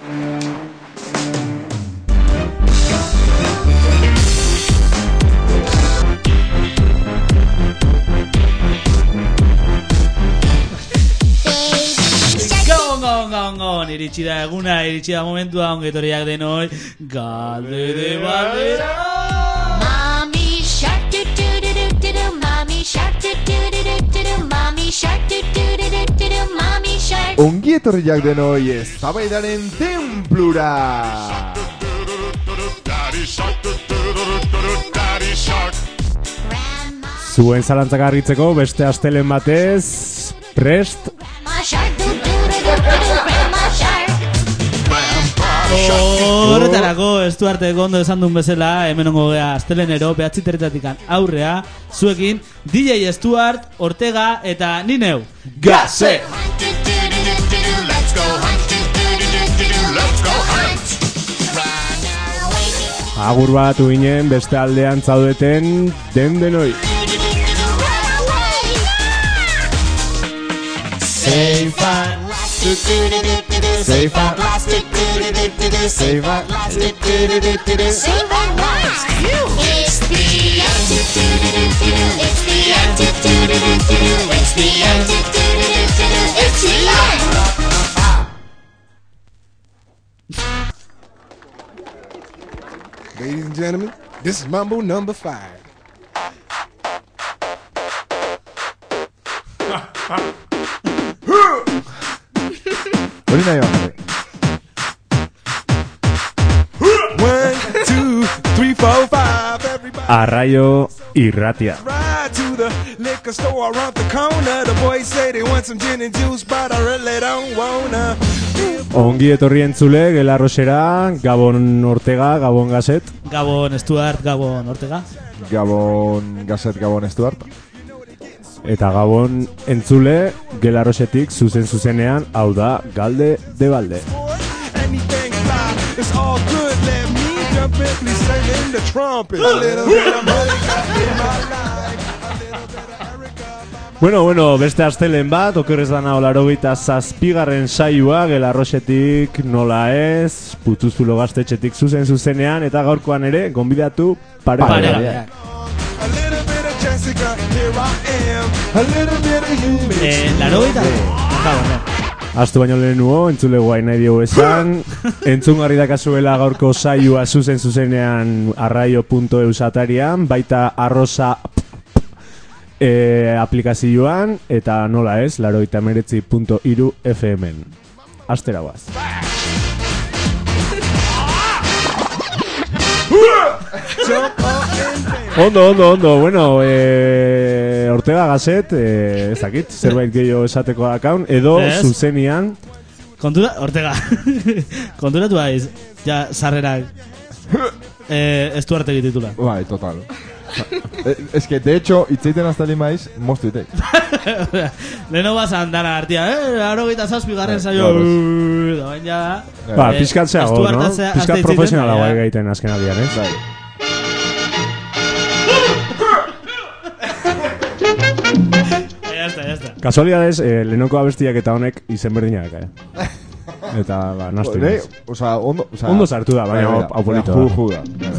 Gabon, iritsi da eguna, iritsi da momentua, ongetoriak denoi, galde de baldera. Mommy shark do do do do do do, mommy shark do do do do do do, mommy shark do do do do do do, mommy shark. Ongietorriak denoi eztabaidaren tenplura. Zuen zalantzak argitzeko beste astelen batez, prest. Horretarako, Estuarteko ondo esan duen bezala, hemen ongo gea astelenero, 9:00 aurrea, zuekin, DJ Stuart, Ortega eta nineu. Gazet! Agur bat uinen beste aldean zaudeten denoi. Safe and Safe and plastic, Safe and plastic, save our lives. It's the antidote. It's the antidote. It's the antidote. It's the Ladies and gentlemen, this is Mambo number 5. Hori nahi bat. 1, 2, 3, 4, 5. Everybody Arraio irratia. ride to the liquor store around the corner. The boys say they want some gin and juice, but I really don't wanna. Ongi etorri entzule, Gelarrosera, Gabon Ortega, Gabon Gazet. Gabon Stuart, Gabon Ortega. Gabon Gazet, Gabon Stuart. Eta Gabon entzule, Gelarrosetik zuzenean, hau da, galde de balde. Anything fly, it's all good. Let me jump in, please sing in the trumpet. A little bit of Monica in my life. A little bit of Erica. Bueno, beste astelen bat, okerrez dana 87. saioa, Gelarrosetik nola ez, Putuzulo Gaztetxetik zuzenean, eta gaurkoan ere, gonbidatu paregabeak. A little bit of Jessica, here I am. A little bit of you. Larogeita? Astu baino lehenuo, entzule guai nahi diogu esan, entzungarri dakazuela gaurko saioa zuzenean arraio.eus atarian, baita arrosa aplikazioan, eta nola ez, 89.3 FM-en. Astera guaz. Ondo, bueno, Ortega Gazet, ez dakit, zerbait gehiago esateko akaun, edo zuzenian. Ortega, konturatu haiz, ja, sarrerak, Estuartegi titula. Bai, total. Es que, de hecho, itzeiten hasta limaiz, moztu itei. Leno basan dana hartia, 87. saio. Da bain ja. Ba, pizkat zeago, no? Pizkat profesionala guai gaiten azken aldian, ez? Bai. Ya está. Kasualidades, lehenoko abestiak eta honek izen berdinak, Eta, ba, nastu inaz. Osa, ondo sartu da, baina hau polito da.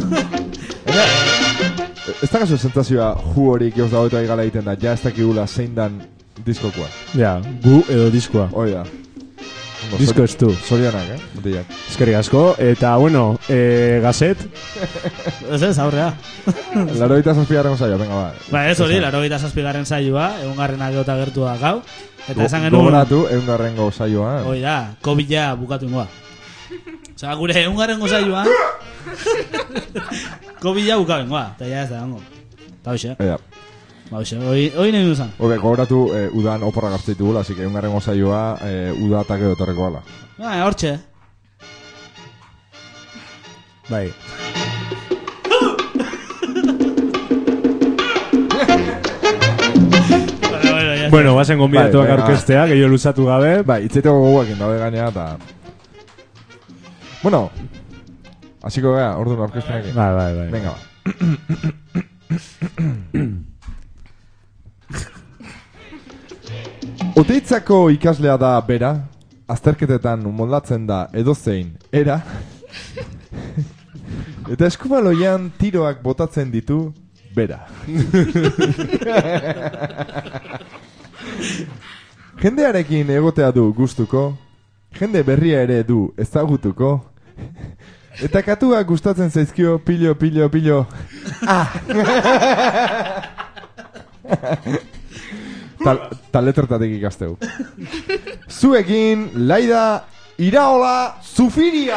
Ez da kaso sentazioa ju horik eus dago eta igala egiten da, ja ez dakigula zein dan diskokoa. Ja, gu edo diskoa. Hoi da. Disko ez du. Zorionak, Mutilak. Eskerrik asko, eta bueno, Gazet. Ez, aurrea. 87. saioa, venga, ba. Ba, ez hori, 87. saioa, egungarrena geota gertu da gau. Eta esan genuen... Gogoratu, egungarrengo saioa. Hoi da, COVID-a bukatu ingoa. Osa, gure egungarrengo saioa... COVID-a bukatu ingoa, eta ja ez da gango. Eta hoxe. Ba, hoxe, hoi nahi duzan. Obe, gogoratu, udan oporra gazteitu gula, así que egungarrengo saioa, uda eta gero torreko ala. Ba, hortxe. Bai. Bueno, bazen gonbidatuak aurkestea, gehiago luzatu gabe. Bai, itzeteko goguekin dabe gainea, eta... Bueno, hasiko gara, orduan aurkestenekin. Bai. Venga, ba. Oteitzako ikaslea da bera, azterketetan moldatzen da edozein era, eta eskubaloian tiroak botatzen ditu bera. Jendearekin egotea du gustuko, jende berria ere du ezagutuko, eta katuak gustatzen zaizkio pilo. Taletretatik ikasteu. Zuekin, Laida Iraola Zufiria!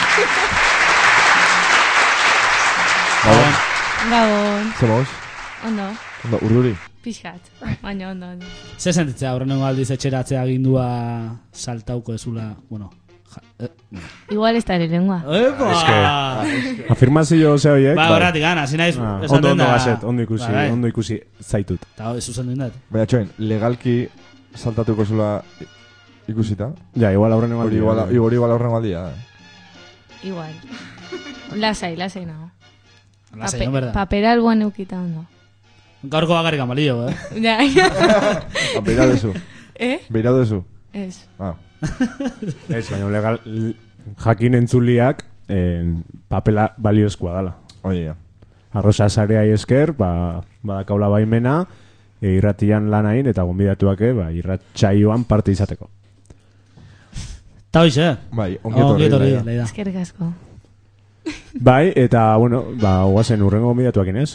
Gabon. Zemoz? Ondo. Ondo, urduri? Pixkat. Baina ondo. Ze sentitzea aurrenengo aldiz etxeratzea agindua saltauko ezula, bueno... Igual ez da ere lengua. Epa! Afirmazio ze horiek. Ba, horretik gana, zinaiz Ondo gazet, ondo ikusi zaitut. Eta hau, zuzen dindat. Baina txoen, legalki saltatuko zula ikusita? Ja, igual aurrenengo aldia. Hori igual aurrenengo aldia. Igual. Lasai nago. Lasai, no, verdad. Papera alboan eukita ondo. Gaurko bakarrik amalillo, Ja. Beirado dezu. Beirado dezu. Ez. Ez, baina legal jakin entzuliak papela baliozkoa dala. Oia. Arrosa sareai esker, badakaula baimena, irratian lanain eta gonbidatuake, irratsaioan parte izateko. Ta hoize. Bai, ongetorri. Eskerrik asko. Bai, eta, bueno, oazen urrengo gonbidatuakin ez?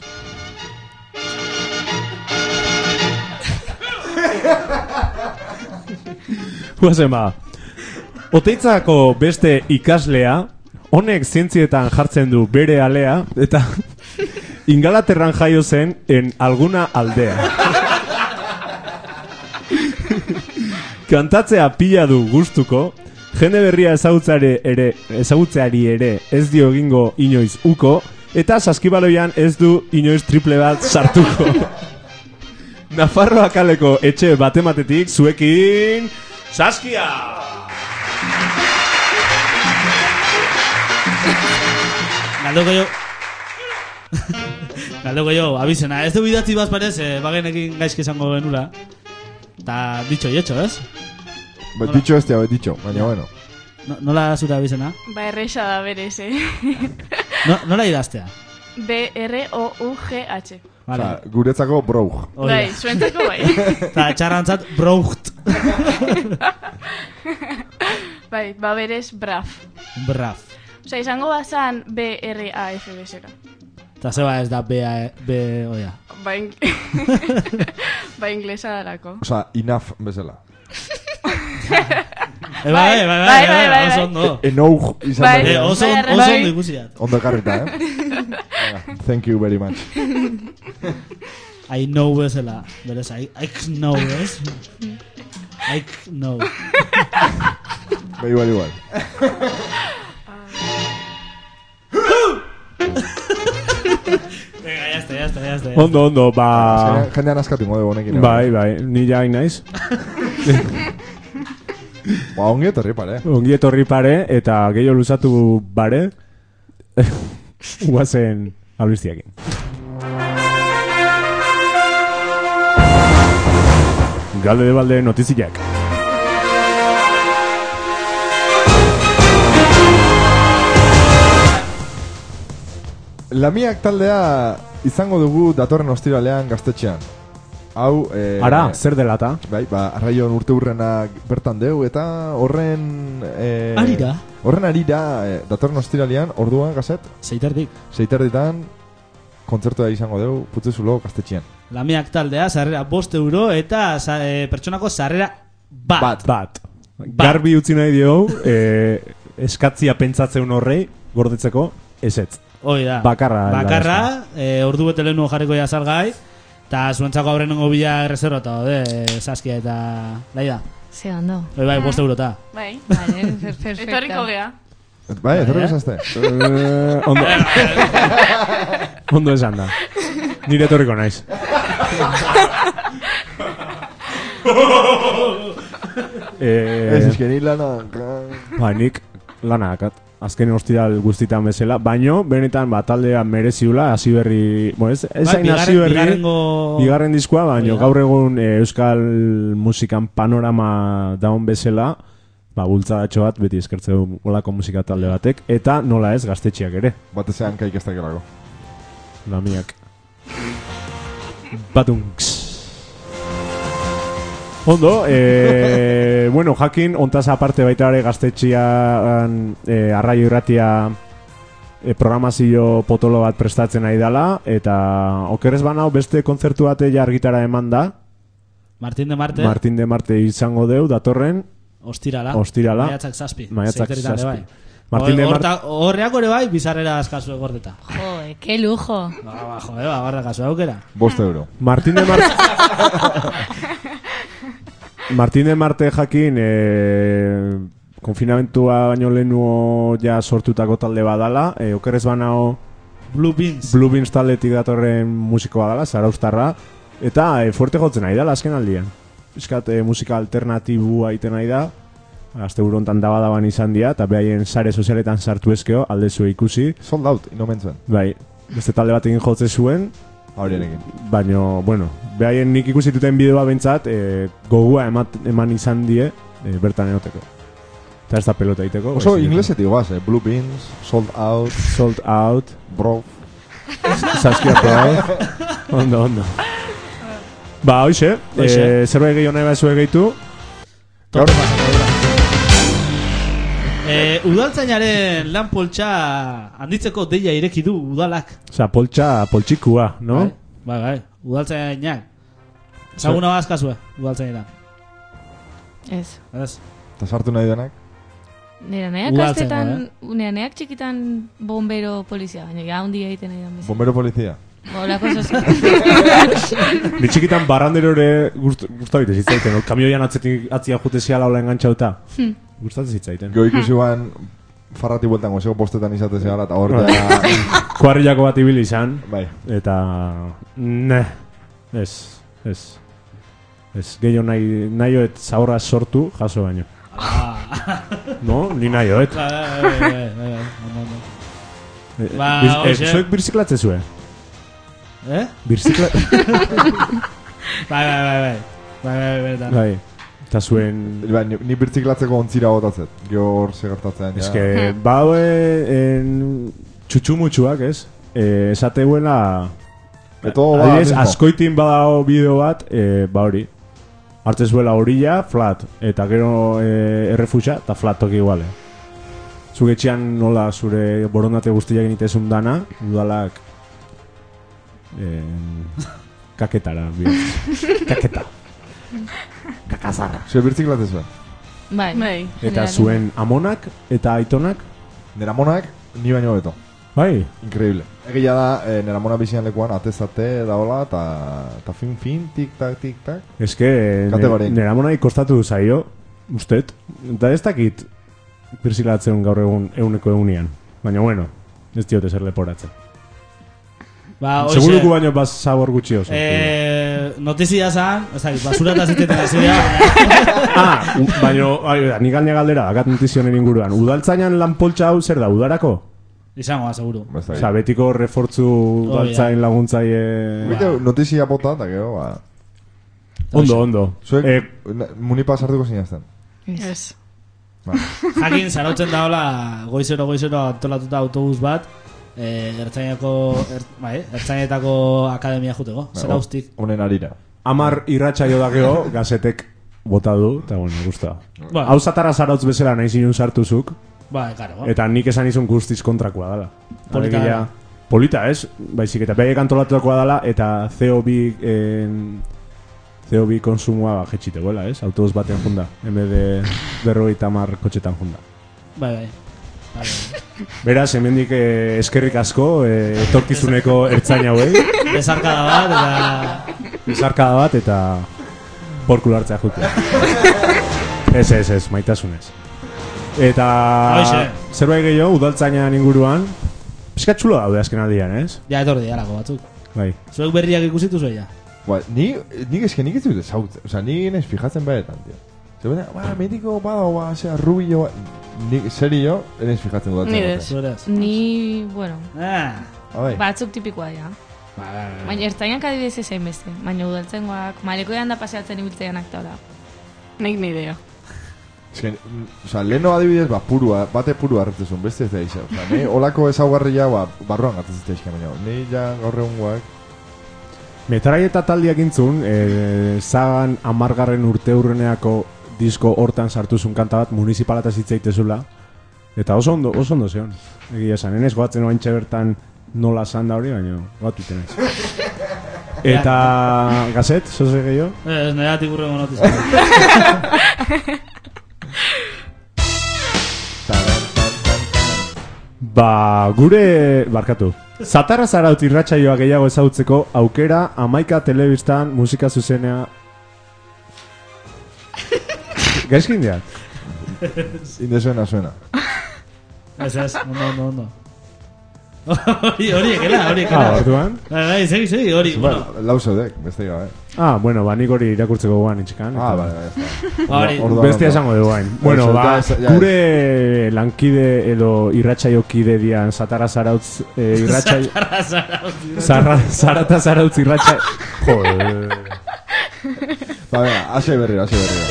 Guazen Oteitzako beste ikaslea, honek zientzietan jartzen du bere alea, eta Ingalaterran jaio zen en alguna aldea. Kantatzea pila du gustuko, jende berria ezagutzeari ere ez dio egingo inoiz uko, eta saskibaloian ez du inoiz triple bat sartuko. Nafarroa kaleko etxe batematetik zuekin Saskia! Galdoko jo, abizena. Ez du bidatzi bazparez, bagenekin gaizki izango genula. Ta dicho y hecho, ez? Dicho este, dicho, baina bueno. Nola zure abizena? Ba, erresa da berez, Nola idaztea? B-R-O-U-G-H. Vale. Guretzako broug. Bai, zuentzako bai. Ta txarrantzat brougt. Bai, ba berez braf. Braf. Osa, izango bazan B-R-A-F bezera. Ta zeba ez da B, oia. Ba inglesa darako. Osa, enough bezala. Bai, oso ondo. Enough izan da. Oso ondo ikusiat. Ondo karrita, Thank you very much. I know bezala. Berez, I know, ez? I know. Igual. Venga, ya está. Ondo, jendean askatu ingo dugu honekin. Bai, ni ja naiz. Ongi etorri pare. Ongi etorri pare, eta gehiago luzatu bare, guazen ablistiakin. Galde de balde notiziak. Lamiak taldea izango dugu datorren ostiralean Gaztetxean. Hau... Ara, zer delata? Bai, arraion urte hurrenak bertan deu, eta horren... Arira? Horren arira, datorren ostiralean, orduan, Gazet? Seiterditan, kontzertua izango deu, Putzezulo Gaztetxean. Lamiak taldea, sarrera €5, eta pertsonako sarrera bat. Garbi utzi nahi dio, eskatzia pentsatzen horrei, gordetzeko, ezetz. Oida. Bakarra, ordu bete lehenu jarriko ja salgai, eta zuentzako aurrenengo bila erreserro eta Saskia eta Laida. Ze ondo. Bai, €5. Bai, perfecta. Etorriko gea. Bai, etorriko zazte. Ondo esan da. Nire etorriko naiz. Ez izkeni lana... Ba, nik lana akat. Azken ostiral guztitan bezala, baino, benetan, taldea mereziula, hasi berri, ez hain hasi berri, bigarren diskoa, baino, gaur egun euskal musikan panorama daun bezala, bultzadatxo bat beti eskertze du olako musika talde batek, eta nola ez gaztetxeak ere. Batezean kaik ez dakelako. Lamiak. Batunks. Ondo, bueno, jakin, ontaz aparte baita ere gaztetxean arraio irratia programazio potolo bat prestatzen ari dela, eta okerrez banau beste kontzertu bate ja argitara eman da. Martin de Marte izango deu, datorren Ostirala. Maiatzak 7. Maiatzak 7. Horreako ere bai, bizarrera askazu egordeta. Joe, que lujo. Barra kasu aukera. 5 euro. Martin de Marte jakin konfinamentua baino lehenuo ja sortutako talde badala, okerrez banao Blue Beans taldetik datorren musiko badala, Zarauztarra, eta fuerte jotzen nahi dala azken aldian. Eskat musika alternatibua iten nahi da, azte burontan dabadaban izan dira, eta behaien sare sozialetan sartu ezkeo, alde zuen ikusi. Sold out, inomentzuen. Bai, beste talde batekin jotze zuen, Aurienekin. baino, bueno, behaien nik ikusi duten bideoa bentsat, gogua eman izan die, bertan eoteko. Eta ez da pelota iteko. Oso inglesetik guaz, Blue Beans, Sold Out, Bro. Saskiatea, ondo. Ba, hoxe, zerbait gehiago nahi bazue gehitu. Gaur, Udaltzainaren lan poltsa handitzeko deia ireki du udalak. Osa, poltsikua, no? Bai, udaltzainak. Zaguna bazkazue, udaltzainak. Ez. eta sartu nahi denak. Nera nahiak kastetan, nera nahiak txikitan bombero polizia, baina ja hundi egiten nahi dan bezala. Bombero polizia. Olako zozu. Ni txikitan barrandero ere guztabite zitzaiten, kamioian atzia jutezia laula engantxauta. Gustatzen zitzaiten. Gero ikusi guan farrati bueltan gozeko postetan izate zegala, eta hor ja... Kuarrilako bat ibili izan. Bai. Eta... Ez. Gehiago nahioet zaurra sortu, jaso baino. No? Ni nahioet. Zuek birziklatze zuen? Birziklatze... Bai. Eta zuen... Ni birtziklatzeko ontzira botatzet. Gero hor segertatzen. Ez que, txutxumutxuak, ez? Esateuela... Adibidez, askoitin badao bideo bat, hori. Hartzezuela orilla, flat. Eta gero errefuxa, eta flat toki iguale. Zugetxean nola zure borondate guztiak egitezun dana, udalak... kaketara, kaketa. Kakazarra. Zue birtziklatze zuen? Bai. Eta zuen amonak eta aitonak? Nera amonak, ni baino beto. Bai. Increíble. Egia da, nera amona bizian lekuan, atezate da hola, eta fin, tik-tak. Ez que, nera amonai kostatu zaio, ustet. Eta ez dakit birziklatzen gaur egun euneko eunian. Baina bueno, ez diote zer leporatzen. Seguruko baino baz zabor gutxi oso. Notizia zan, basura eta ziteten azidea. Baina, nik alnea galdera, akat notizionen inguruan. Udaltzainan lan poltsa hau zer da, udarako? Izangoa, seguru. Osa, betiko refortzu udaltzain laguntzaile... Notizia bota, eta gero, ba... Ondo. Zuek, munipa sartuko zinazten? Ez. Jakin, zarautzen da hola, goizero antolatuta autobus bat, ertzainetako akademia juteko, zera ustik. Honen harira. 10 irratsaio da gero, gazetek bota du, eta bueno, gusta. Hau zatarra zarautz bezala nahi zinun sartuzuk, eta nik esan izun guztiz kontrakoa dela. Polita, ez? Baizik, eta behaiek antolatuakoa dela, eta CO2 konsumoa jetxitegoela, ez? Autobus batean junda, MD 50 kotxetan junda. Bai. Beraz, hemendik eskerrik asko, etorkizuneko ertzaina hauei. Bezarkada bat, eta porkul hartzea jutea. Ez, maitasunez. Eta zerbait gehiago, udaltzainan inguruan, piskat txulo daude azken aldian, ez? Ja, etorri alako batzuk. Bai. Zuek berriak ikusitu zuela? Nik ez dut ezagutzen, oza, nik nez fijatzen beretan, tío. Zebena, mediko bada, rubio, serio, nez fijatzen dudatzen. Ni, bueno, batzuk tipikoa, ja. Baina ertzainak adibidez ezein beste, baina udaltzengoak, malekoean da paseatzen ibiltzeanak taula. Nik ni idea. leheno adibidez, bate purua hartzezun, beste ez da izan. Ni olako ezaugarria, barruan hartzezitea izan baina. Ni ja gaur egungoak. Metraieta taldiak intzun, zagan 10. urteurreneako disko hortan sartuzun kanta bat, municipalata zitzaitezula. Eta oso ondo zeon. Egia esan, enez goatzen oaintxe bertan nola zan da hori, baina goatu itenez. Eta gazet, zoze gehiago? Ez, negatik urrengo notiz. Barkatu. Zatarra Zarautz irratsaioa gehiago ezagutzeko aukera 11 telebistan musika zuzenea. Gaizkin diat? Inde suena. Ez, ondo. Hori ekela. Orduan? Bai, segi, hori. Lau zaudek, beste gabe. Bueno, nik hori irakurtzeko guan itxikan. Hori. Bestia esango dugu hain. Bueno, gure lankide edo irratsaio-kide dian Zatarra Zarautz irratsaio... Zarata Zarautz irratsaio... Joder. Venga, hase berriro.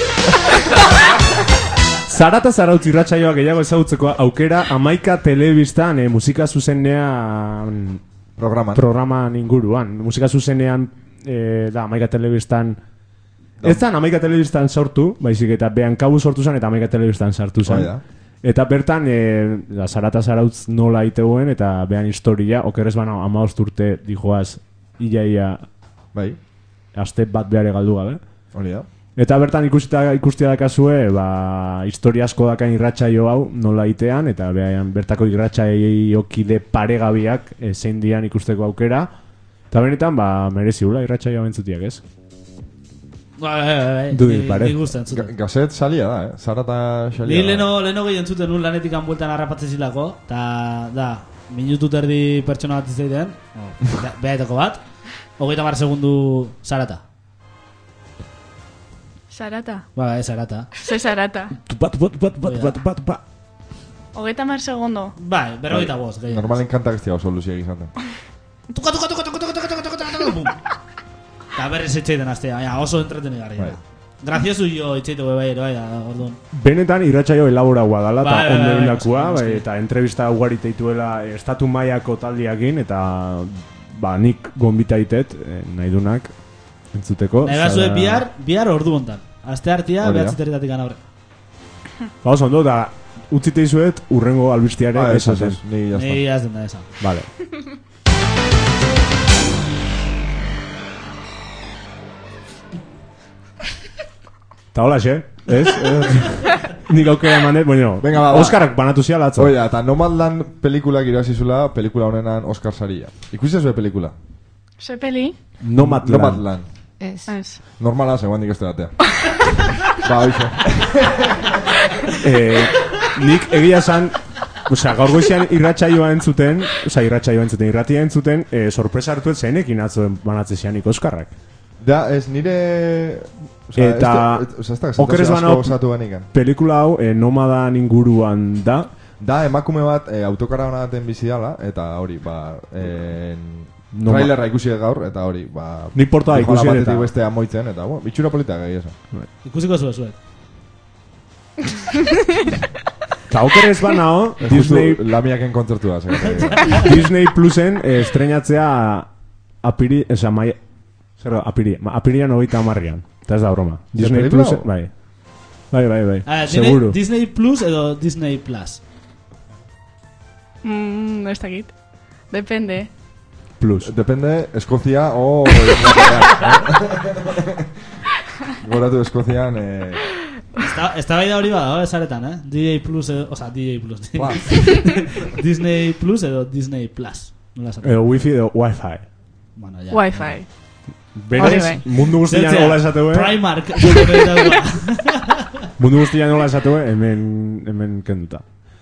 Zarata Zarautz irratsaioa gehiago ezagutzeko aukera 11 telebistan musika zuzenean programan inguruan. Musika zuzenean da 11 telebistan ez zan 11 telebistan sortu, baizik eta behan kabu sortu zen eta 11 telebistan sartu zen. Eta bertan Zarata Zarautz nola iteuen eta behan historia, okerrez bana 15 urte dijoaz iaia aste bat behar egaldu gabe. Hori da. Eta bertan ikustia dakazue, historia asko dakan irratsaio hau nola itean, eta bertako irratsaio-kide paregabiak zein dian ikusteko aukera. Eta benetan, mereziula irratsaioa bentzutiak, ez? Dudi, pare. Gazet salia da, Zarata salia da. Ni leno gehi entzuten nun lanetik bueltan harrapatzen zilako, eta da, minutu terdi pertsona bat izteiten, behaetako bat, 30 segundu Zarata. Zarata. Zarata. Ze Zarata. Tupa. 30 segundo. Bai, 45. Normalen kantak ez dira oso luziak izaten. Tuka. Eta berriz etxeiten astea, oso entreteni garria. Graziosu jo etxeiteko bai, orduan. Benetan irratsaio elaboragoa dala, eta ondo egindakua, eta entrevista ugarite dituela estatu mailako taldiakin, eta nik gonbita itet, nahi dunak, entzuteko. Nahi bazue bihar ordu hontan. Aste hartia, 9:30 aurre. Oso ondo, da utzite izuet urrengo albistiare esaten. Ni jazten da esan. Vale. Eta hola, ez? Nik aukera emanet, bueno, Oscarak banatu ziala atzo. Oida, eta Nomadland pelikulak irabazizula, pelikula honenan Oscar saria. Ikusi zuen pelikula? Ze peli? Nomadland. Ez. Normala, zegoen dik este batea. Hoxe. Nik egia esan, gaur goizian irratsaioa entzuten, irratia entzuten, sorpresa hartuet zeinekin atzo banatze zianik Oskarrak. Da, ez nire... Eta okerez banao pelikula hau Nomadan inguruan da. Da, emakume bat autokarabana baten bizi dala, eta hori, trailerra ikusi gaur, eta hori, nik portoa ikusi eta beste amoitzen, eta bitxura polita gai esan. Ikusiko zuet. Eta okerez banao Disney... Lamiaken kontzertua. Disney Plusen estrenatzea apirian 30an. Eta ez da broma. Disney Plus, bai. Seguro. Disney Plus edo Disney Plus? Ez dakit. Depende. Plus. Depende, Eskozia o... Goratu Eskozian... Esta baida hori bada, esaretan, DJ Plus edo... Osa, DJ Plus. Disney Plus edo Disney Plus. Edo Wi-Fi edo Wi-Fi. Wi-Fi. Berez, mundu guztian hola esateu, Primark. Mundu guztian hola esateu, hemen kenduta.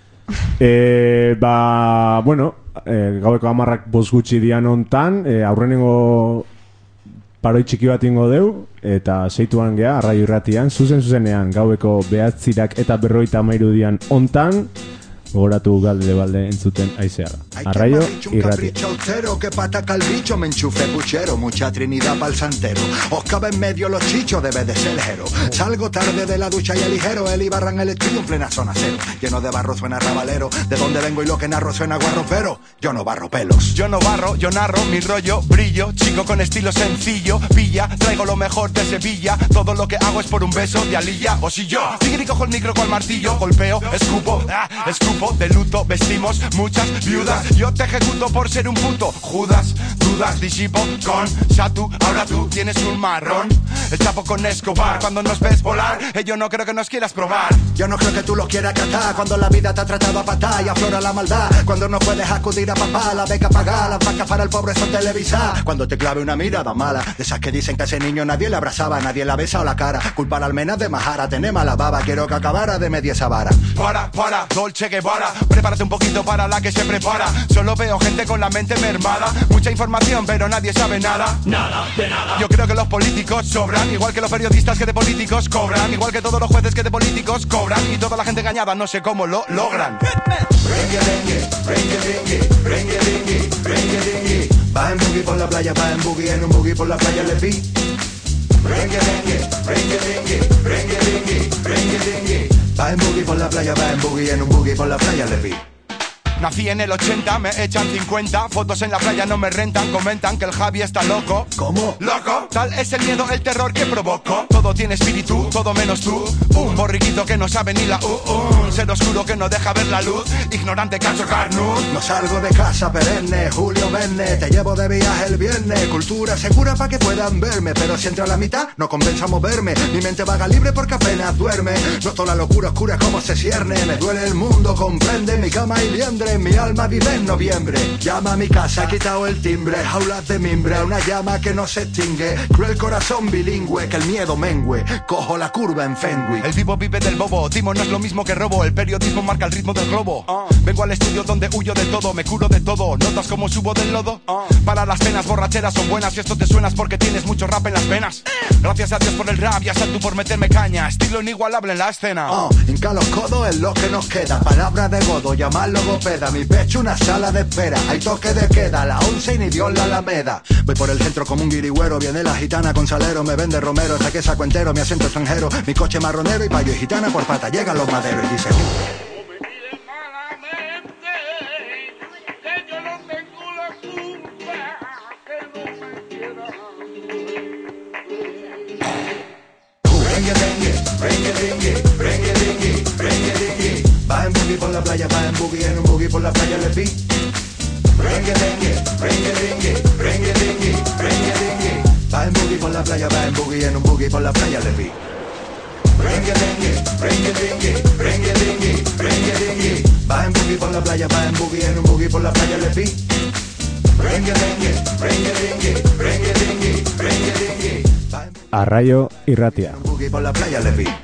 Bueno, gaueko 10:00 gutxi dian hontan, aurrenengo paroi txiki bat ingo deu, eta seituan gea, arraio irratian, zuzenean, gaueko 9:00 eta 53 dian hontan, gogoratu galde balde entzuten aizeara. Arraio Un irratia. capricho austero que pataca el bicho, me enchufe puchero, mucha trinidad pa'l santero. Os cabe en medio los chichos, debe de ser ligero. Salgo tarde de la ducha y el ligero, el Ibarra en el estudio en plena zona cero. Lleno de barro suena rabalero, de donde vengo y lo que narro suena guarro, pero yo no barro pelos. Yo no barro, yo narro, mi rollo, brillo, chico con estilo sencillo, pilla, traigo lo mejor de Sevilla, todo lo que hago es por un beso de Alilla, o si yo, tigre cojo el micro con martillo, golpeo, escupo, de luto, vestimos muchas viudas, yo te ejecuto por ser un puto, Judas, dudas, disipo con Satu, ahora tú tienes un marrón, el Chapo con Escobar, cuando nos ves volar, yo no creo que nos quieras probar. Yo no creo que tú lo quieras catar, cuando la vida te ha tratado a patar y aflora la maldad, cuando no puedes acudir a papá, la beca pagar, las vacas para el pobre son televisadas, cuando te clave una mirada mala, de esas que dicen que a ese niño nadie le abrazaba, nadie le ha besado la cara, culpar al menas de majara, tener mala baba, quiero que acabara de media esa vara. Para, Dolce Guevara, prepárate un poquito para la que se prepara, solo veo gente con la mente mermada, mucha información pero nadie sabe nada, nada de nada. Yo creo que los políticos sobran, igual que los periodistas que de políticos cobran, igual que todos los jueces que de políticos cobran, y toda la gente engañada no sé cómo lo logran. Va en boogie por la playa, va en boogie, en un boogie por la playa le vi. Va en boogie por la playa, va en boogie, en un boogie por la playa le vi. Nací en el 80, me echan 50, fotos en la playa no me rentan, comentan que el Javi está loco. ¿Cómo? ¿Loco? Tal es el miedo, el terror que provoco. Todo tiene espíritu, todo menos tú. Un borriquito que no sabe ni la un ser oscuro que no deja ver la luz. Ignorante cacho carnut. No salgo de casa perenne, Julio Verne, te llevo de viaje el viernes. Cultura segura para que puedan verme, pero si entra a la mitad no compensa moverme. Mi mente vaga libre porque apenas duerme. Noto la locura oscura como se cierne. Me duele el mundo, comprende mi cama y liendre. Mi alma vive en noviembre. Llama a mi casa, he quitado el timbre. Jaulas de mimbre, una llama que no se extingue. Cruel corazón bilingüe, que el miedo mengüe. Cojo la curva en Fenwick. El vivo vive del bobo, timo no es lo mismo que robo. El periodismo marca el ritmo del globo. Vengo al estudio donde huyo de todo, me curo de todo. ¿Notas cómo subo del lodo? Para las penas borracheras son buenas y esto te suenas porque tienes mucho rap en las venas. Gracias a Dios por el rap y a Satu por meterme caña. Estilo inigualable en la escena. Hinca los codos es lo que nos queda. Palabra de godo, llamar logopeda. Mi pecho una sala de espera. Hay toque de queda, a las 11 y ni Dios la Alameda. Voy por el centro como un guirigüero. Viene la gitana con salero, me vende romero. Saqué saco entero, mi acento extranjero. Mi coche marronero y payo y gitana por pata. Llegan los maderos y dice... Va en boogie por la playa, va en boogie, en un boogie por la playa le vi. Va en boogie por la playa, va en boogie, en un boogie por la playa le vi. Va en boogie por la playa, va en boogie, en un boogie por la playa le vi. Arraio irratia. Un boogie por la playa le vi.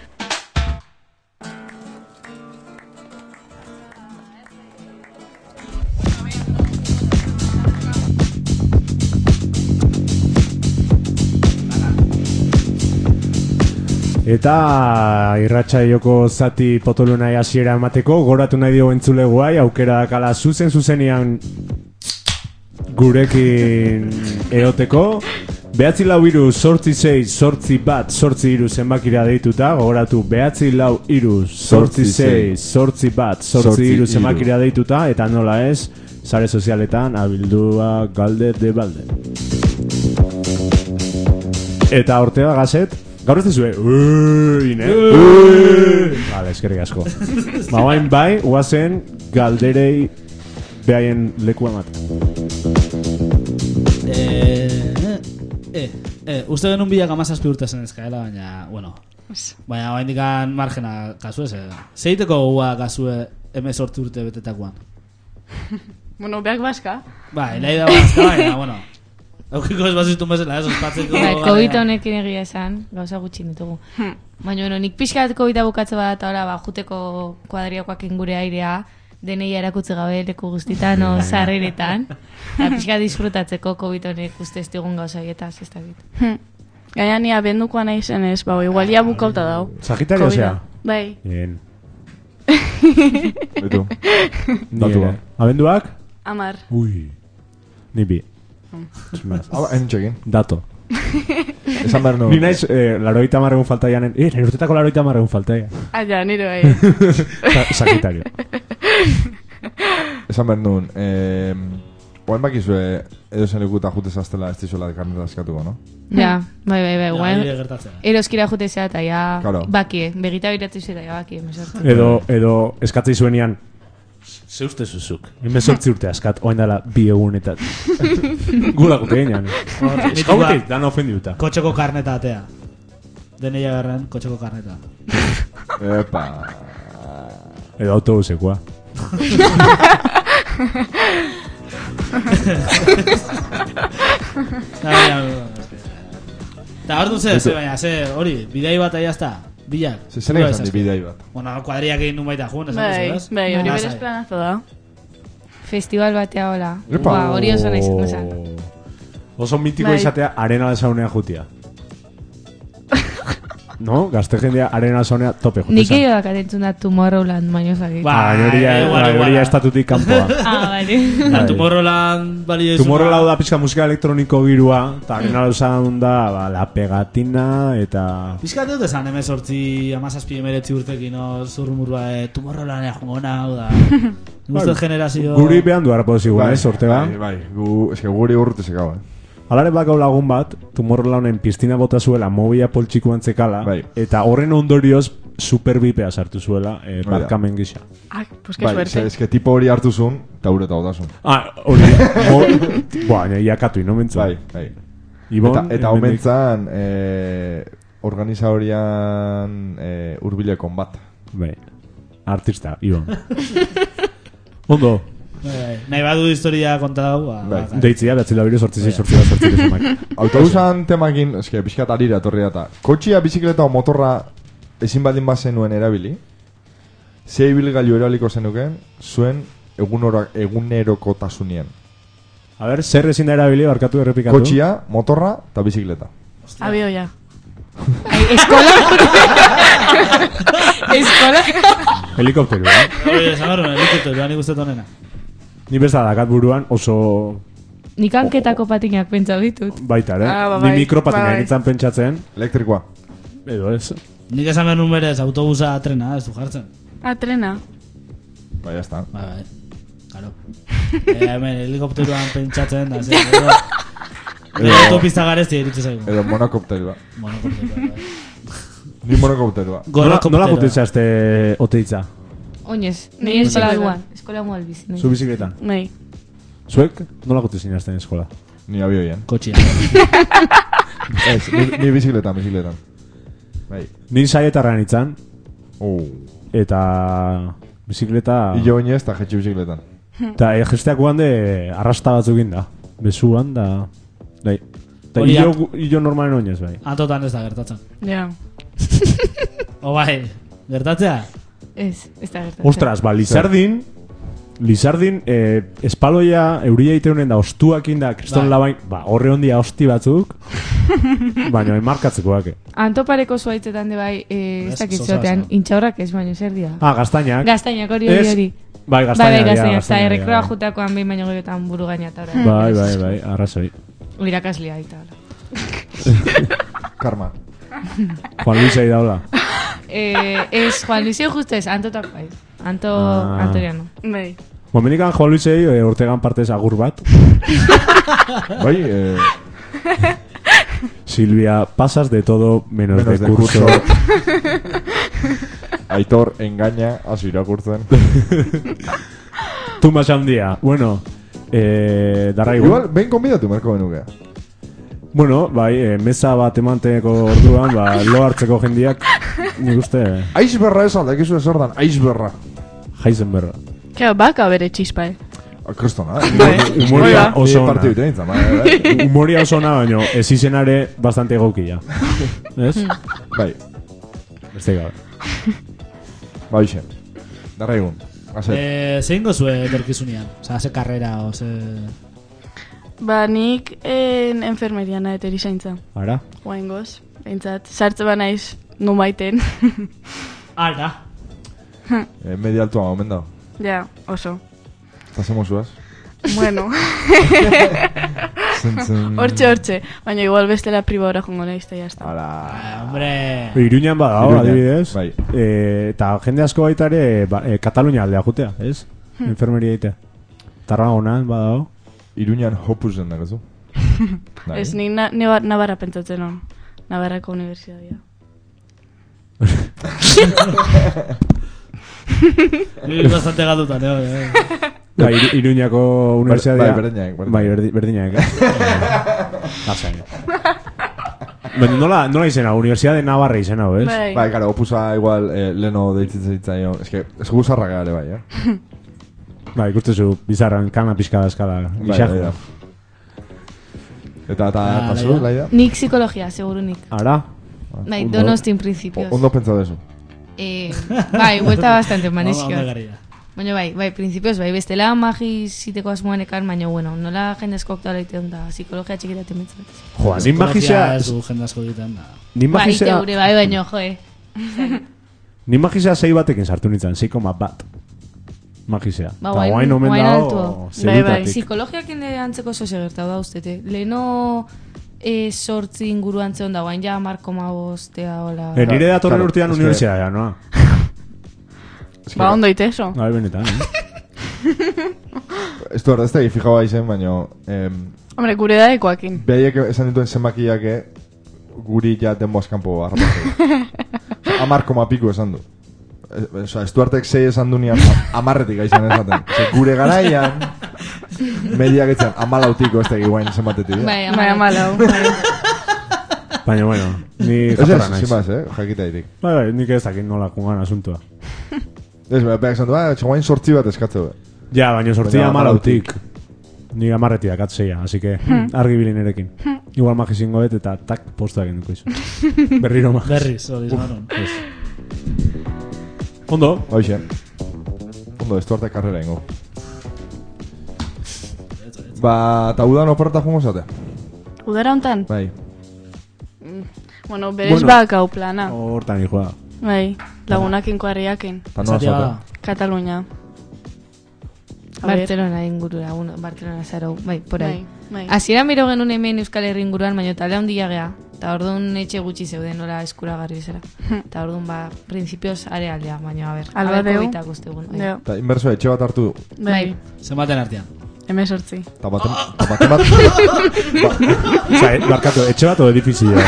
Eta irratsaioko zati potolunai hasiera emateko gogoratu nahi dio entzuleguai aukera dakala zuzenean gurekin eoteko 943-868-8 zenbakira deituta gogoratu 943-868-8 zenbakira deituta eta nola ez sare sozialetan abildua galde de balde eta Ortega Gasset gaur ez duzue vale, eskerrik asko bain bai, guazen galderei behaien leku ematen uste genuen bilak 17 urte zen ezkaela, baina, bueno baina bain dikan margena kasu ez zeiteko gua kasue 18 urte betetakoan bueno, beak baska bai, lehi da baska, baina, bueno aukiko ez baziztu bezala, ospatzeko COVID honekin egia esan, gauza gutxi ditugu baina, bueno, nik pixkat COVID bukatze bat eta ora, juteko kuadriakoak ingure airea denei erakutze gabe leku guztitan o sarreretan pixkat disfrutatzeko COVID honek uste ez digun gauza ietaz, ez da bit gaina ni abendukoa nahi zen ez, igual ia bukauta dau Sagitario zea? Bai Bien Betu Abenduak? 10. Ui. Ni bi. Entxekin. Dato. Esan behar nuen. Ni naiz, 80 falta janen. Nire urtetako 80 falta ja. Ja, nire bai. Sagitario. Esan behar nuen. Oain bakizue edo zen lekuta jute zaztela ez dizuela karneta eskatuko, no? Ja, bai, guain. gertatzea. Eroskira jute zea eta ja, Claro. bakie, begita biratzen zera, ja, bakie, mesortu. Edo eskatzei zuenian, ze uste zuzuk. 18 urte askat, oain dela 2 egun eta... Gula gute ginean. Eskaute, dan ofendiuta. Kotxeko karneta atea. Deneia garren, kotxeko karneta. Epa. Edo autobusekoa. Eta hor dut ze, baina, hori, bidei bat ahi azta, bilak. Zer egin zan di bidei bat. Bueno, kuadriak egin nun baita jun, esan Bai, duzu, ez? bai, hori berez planazo da. Festival batea hola. Epa. Ua, hori oso nahi zen. Oso mitiko Bai. izatea arena saunea jutia. No? Gazte jendea arena saunea tope jutia. Nik egin dakat entzun da Tomorrowland bainozak. Hori ja estatutik kanpoa. Bale. Tomorrowland balio izuna. Tomorrowland da pixka musika elektroniko girua, eta arena saun da la pegatina, eta... Piskat dut esan, 18-19 urtekin, zurrumurua, Tomorrowlandea jungona, hau da. Guztet generazio... Guri behan du harpo zigua, ez, ortega? Bai, guri urte zekau, Alare bakau lagun bat, Tomorrowlanden piztina bota zuela mobila poltsiko antzekala, Bai. eta horren ondorioz superbipea sartu zuela, barkamen gisa. Pues que bai, suerte. eske tipo hori hartu zuen, eta ureta otasun. Hori, baina iakatu inomentzu. Bai. Ibon, Eta omentzan, organizadorian hurbilekon bat. Bai, artista, Ibon. Ondo. Nahi badu historia kontatu, Bai. Deitzia, behatzila bire sortzi zemak. Autobusan temakin, eske, pixkat arira etorri data. Kotxia, bizikleta o motorra ezin baldin bazenuen erabili, ze ibilgailu erabiliko zenuken, zuen egunerokotasunien. A ber, zer ezin da erabili, barkatu errepikatu. Kotxia, motorra eta bizikleta. Abioia. Eskola? Eskola? Helikopteru, Hori, esan barru, helikopteru, nik uste tonena. Ni besta dakat buruan oso... Nik hanketako patinak pentsa ditut. Baita, bai, Ni mikropatina bai. nintzen pentsatzen. Elektrikoa. Edo ez. Nik esan behar nun berez, autobusa trena, ez du jartzen. Trena. Bai, jazta. Bai, claro. Hemen helikopteruan pentsatzen, da, ze, autopista garezti iritsi zaigu. Edo monokopterua. Monokopterua, bai. Ni monokopterua. Nola jutitza este oteitza? Oinez, Ni ni eskola bizikletan. guan. Eskola guan albiz. Zu bizikletan? Nei. Zuek, nola jutizin azten eskola? Ni abioien. Kotxia. Ez, ni bizikletan. Bai. Ni saietarra nintzen, eta bizikleta... Ilo oinez eta jetxe bizikletan. Eta gesteak guan de arrasta batzuk inda. Besuan da... Bai. Eta Hori ilo normalen oinez, bai. Antotan ez da gertatzen. Ja. O bai, gertatzea? Ez da gertatzen. Ostras, Lizardin, espaloia euria iteunen da ostuakin da kriston Bai. labain, horre hondia hosti batzuk, baina enmarkatzekoak. Antopareko zuaitzetan de bai, ez dakit sosa, zotean, sosa. intxaurrak ez baino zer dira. Gaztainak. Gaztainak hori. Bai, Bai, gaztainak. gaztainak. Eta errekroa jutakoan behin baino gehiagotan buru gaina eta Bai, arrazoi. Irakaslia eta hola. Karma. Juan Luisei daula. Ez, Juan Luisio justo ez, Antotak bai. Antoriano. Bai. Momenikan Juan Luisei ortegan partez agur bat. Bai, Silvia, pasas de todo menos de curso. Aitor, engaña, azu irakurtzen. Tu masa un día. Bueno, darraigu. Igual, behin konbidatu merko benukea. Bueno, bai, mesa bat emanteko orduan, lo hartzeko jendiak, nik uste... Aizberra esan, dakizu ez ordan, aizberra. Heisenberra. Keo, baka bere txispa, Kristona, Humoria oso ona. Partidu iten nintzen, Humoria oso ona, baina ez izenare bastante egokia. Ez? Bai, Beste gabe. baixe. Darraigun. Zein gozue etorkizunean? Osa, ze karrera, o ze... Ba, nik enfermeriana eta erizaintza. Ara? Guain goz, behintzat. Sartze ba naiz, nu maiten. Ara. Media altua omen da. Ja, oso. Eta ze mozuaz? Bueno. Hortxe. Baina igual bestela pribaura jongo nahi izte jazta. Hombre. Iruñan badao, adibidez. Bai. Eta jende asko baita ere Katalunia aldea jutea, ez? Enfermeria itea. Tarragonan badao. Iruñan hopusen dakazu. Ez, ni Navarra pentsatzen hon. Navarrako universidadia. Ni bastante galdutan, Bai, Iruñako universidadia. Bai, berdinak. Lasain. Nola izena, Universidad de Navarra izena, ez? Bai, claro, opusa igual leno deitzen zitzaio. Ez guzarra gare bai, Bai, ikustezu, bizarran, kana pixka da eskala. Bai. Eta zu, Laida? Nik psikologia, segurunik. Ara? Bai, Donostin principios. Ondo pentsado eso. Bai, vuelta bastante manezio. Baina bai, principios, bai, bestela magiziteko asmoan ekan, baina, bueno, nola jendezko oktoa leitean da, psikologia txikitaten mitzat. Joa, nin magizea... Ez du jendezko egiten da. Bai, teure, bai, baina, joe. Nin magizea zei batekin sartu nintzen, 6,1. Magizea. Ba, guain altua. Bai, psikologiak inde antzeko zoze gertau da ustete. Leheno... sortzi inguruan zeon da, guain ja 10,5 hola... Nire datorren urtean universidadea, noa? Ba, ondo ite eso. Bai, benetan, Ez du ez da, fijau izen, baina... Hombre, gure da ekoakin. Behaiek esan dituen zenbakiak guri ja denboaz kanpo harrapatzen. 10,0 piku esan du. Estuartek 6 esan du nian 10etik aizan esaten. Gure garaian... Mediak etzen, 14 ez da guain zenbatetik. Bai, 14. Baina, bueno, ni jatorra naiz. Ez, zimaz, jakitairik. Bai, nik ez dakit nola kungan asuntua. Ez, beak esan du, txaguain sortzi bat eskatze. Ja, baina sortzi 14. Ni 10etik akatzeia, así que argi bilin erekin. Igual magizingo bet eta tak posta egin duko izu. Berriro magiz. Berriz, hori zamaron. Ondo. Hoxe. Ondo, ez duarte karrera ingo. Ba, eta udan oporata jungo zate? Udara hontan? Bai. Bueno, berez bakau plana. Hortan hijoa. Bai, lagunakin kuarriakin. Eta nola zate? Katalunia. Barcelona ingurura, Barcelona zaro, bai, por ahí. Asiera miro genuen hemen Euskal Herri inguruan, baina talde handia gea. Eta orduan etxe gutxi zeuden nola eskuragarri zera. Eta orduan, principios arealdea, baina, a ver, kobitak ustegun. Eta inberso etxe bat hartu du. Bai. Zenbaten artean. 18. Eta baten bat... Osa, barkatu, etxe bat o edifizia?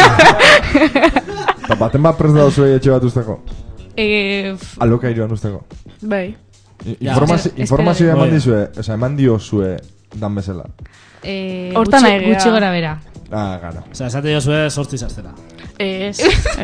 Eta baten bat prest da zuei etxe bat usteko? Alokairuan usteko? Bai. Informazioa eman dizue, oza, eman dio zue dan bezala. Hortan nahi gutxi gora bera. Gara. Osa, esate jo zue sortzi zaztera. Ez,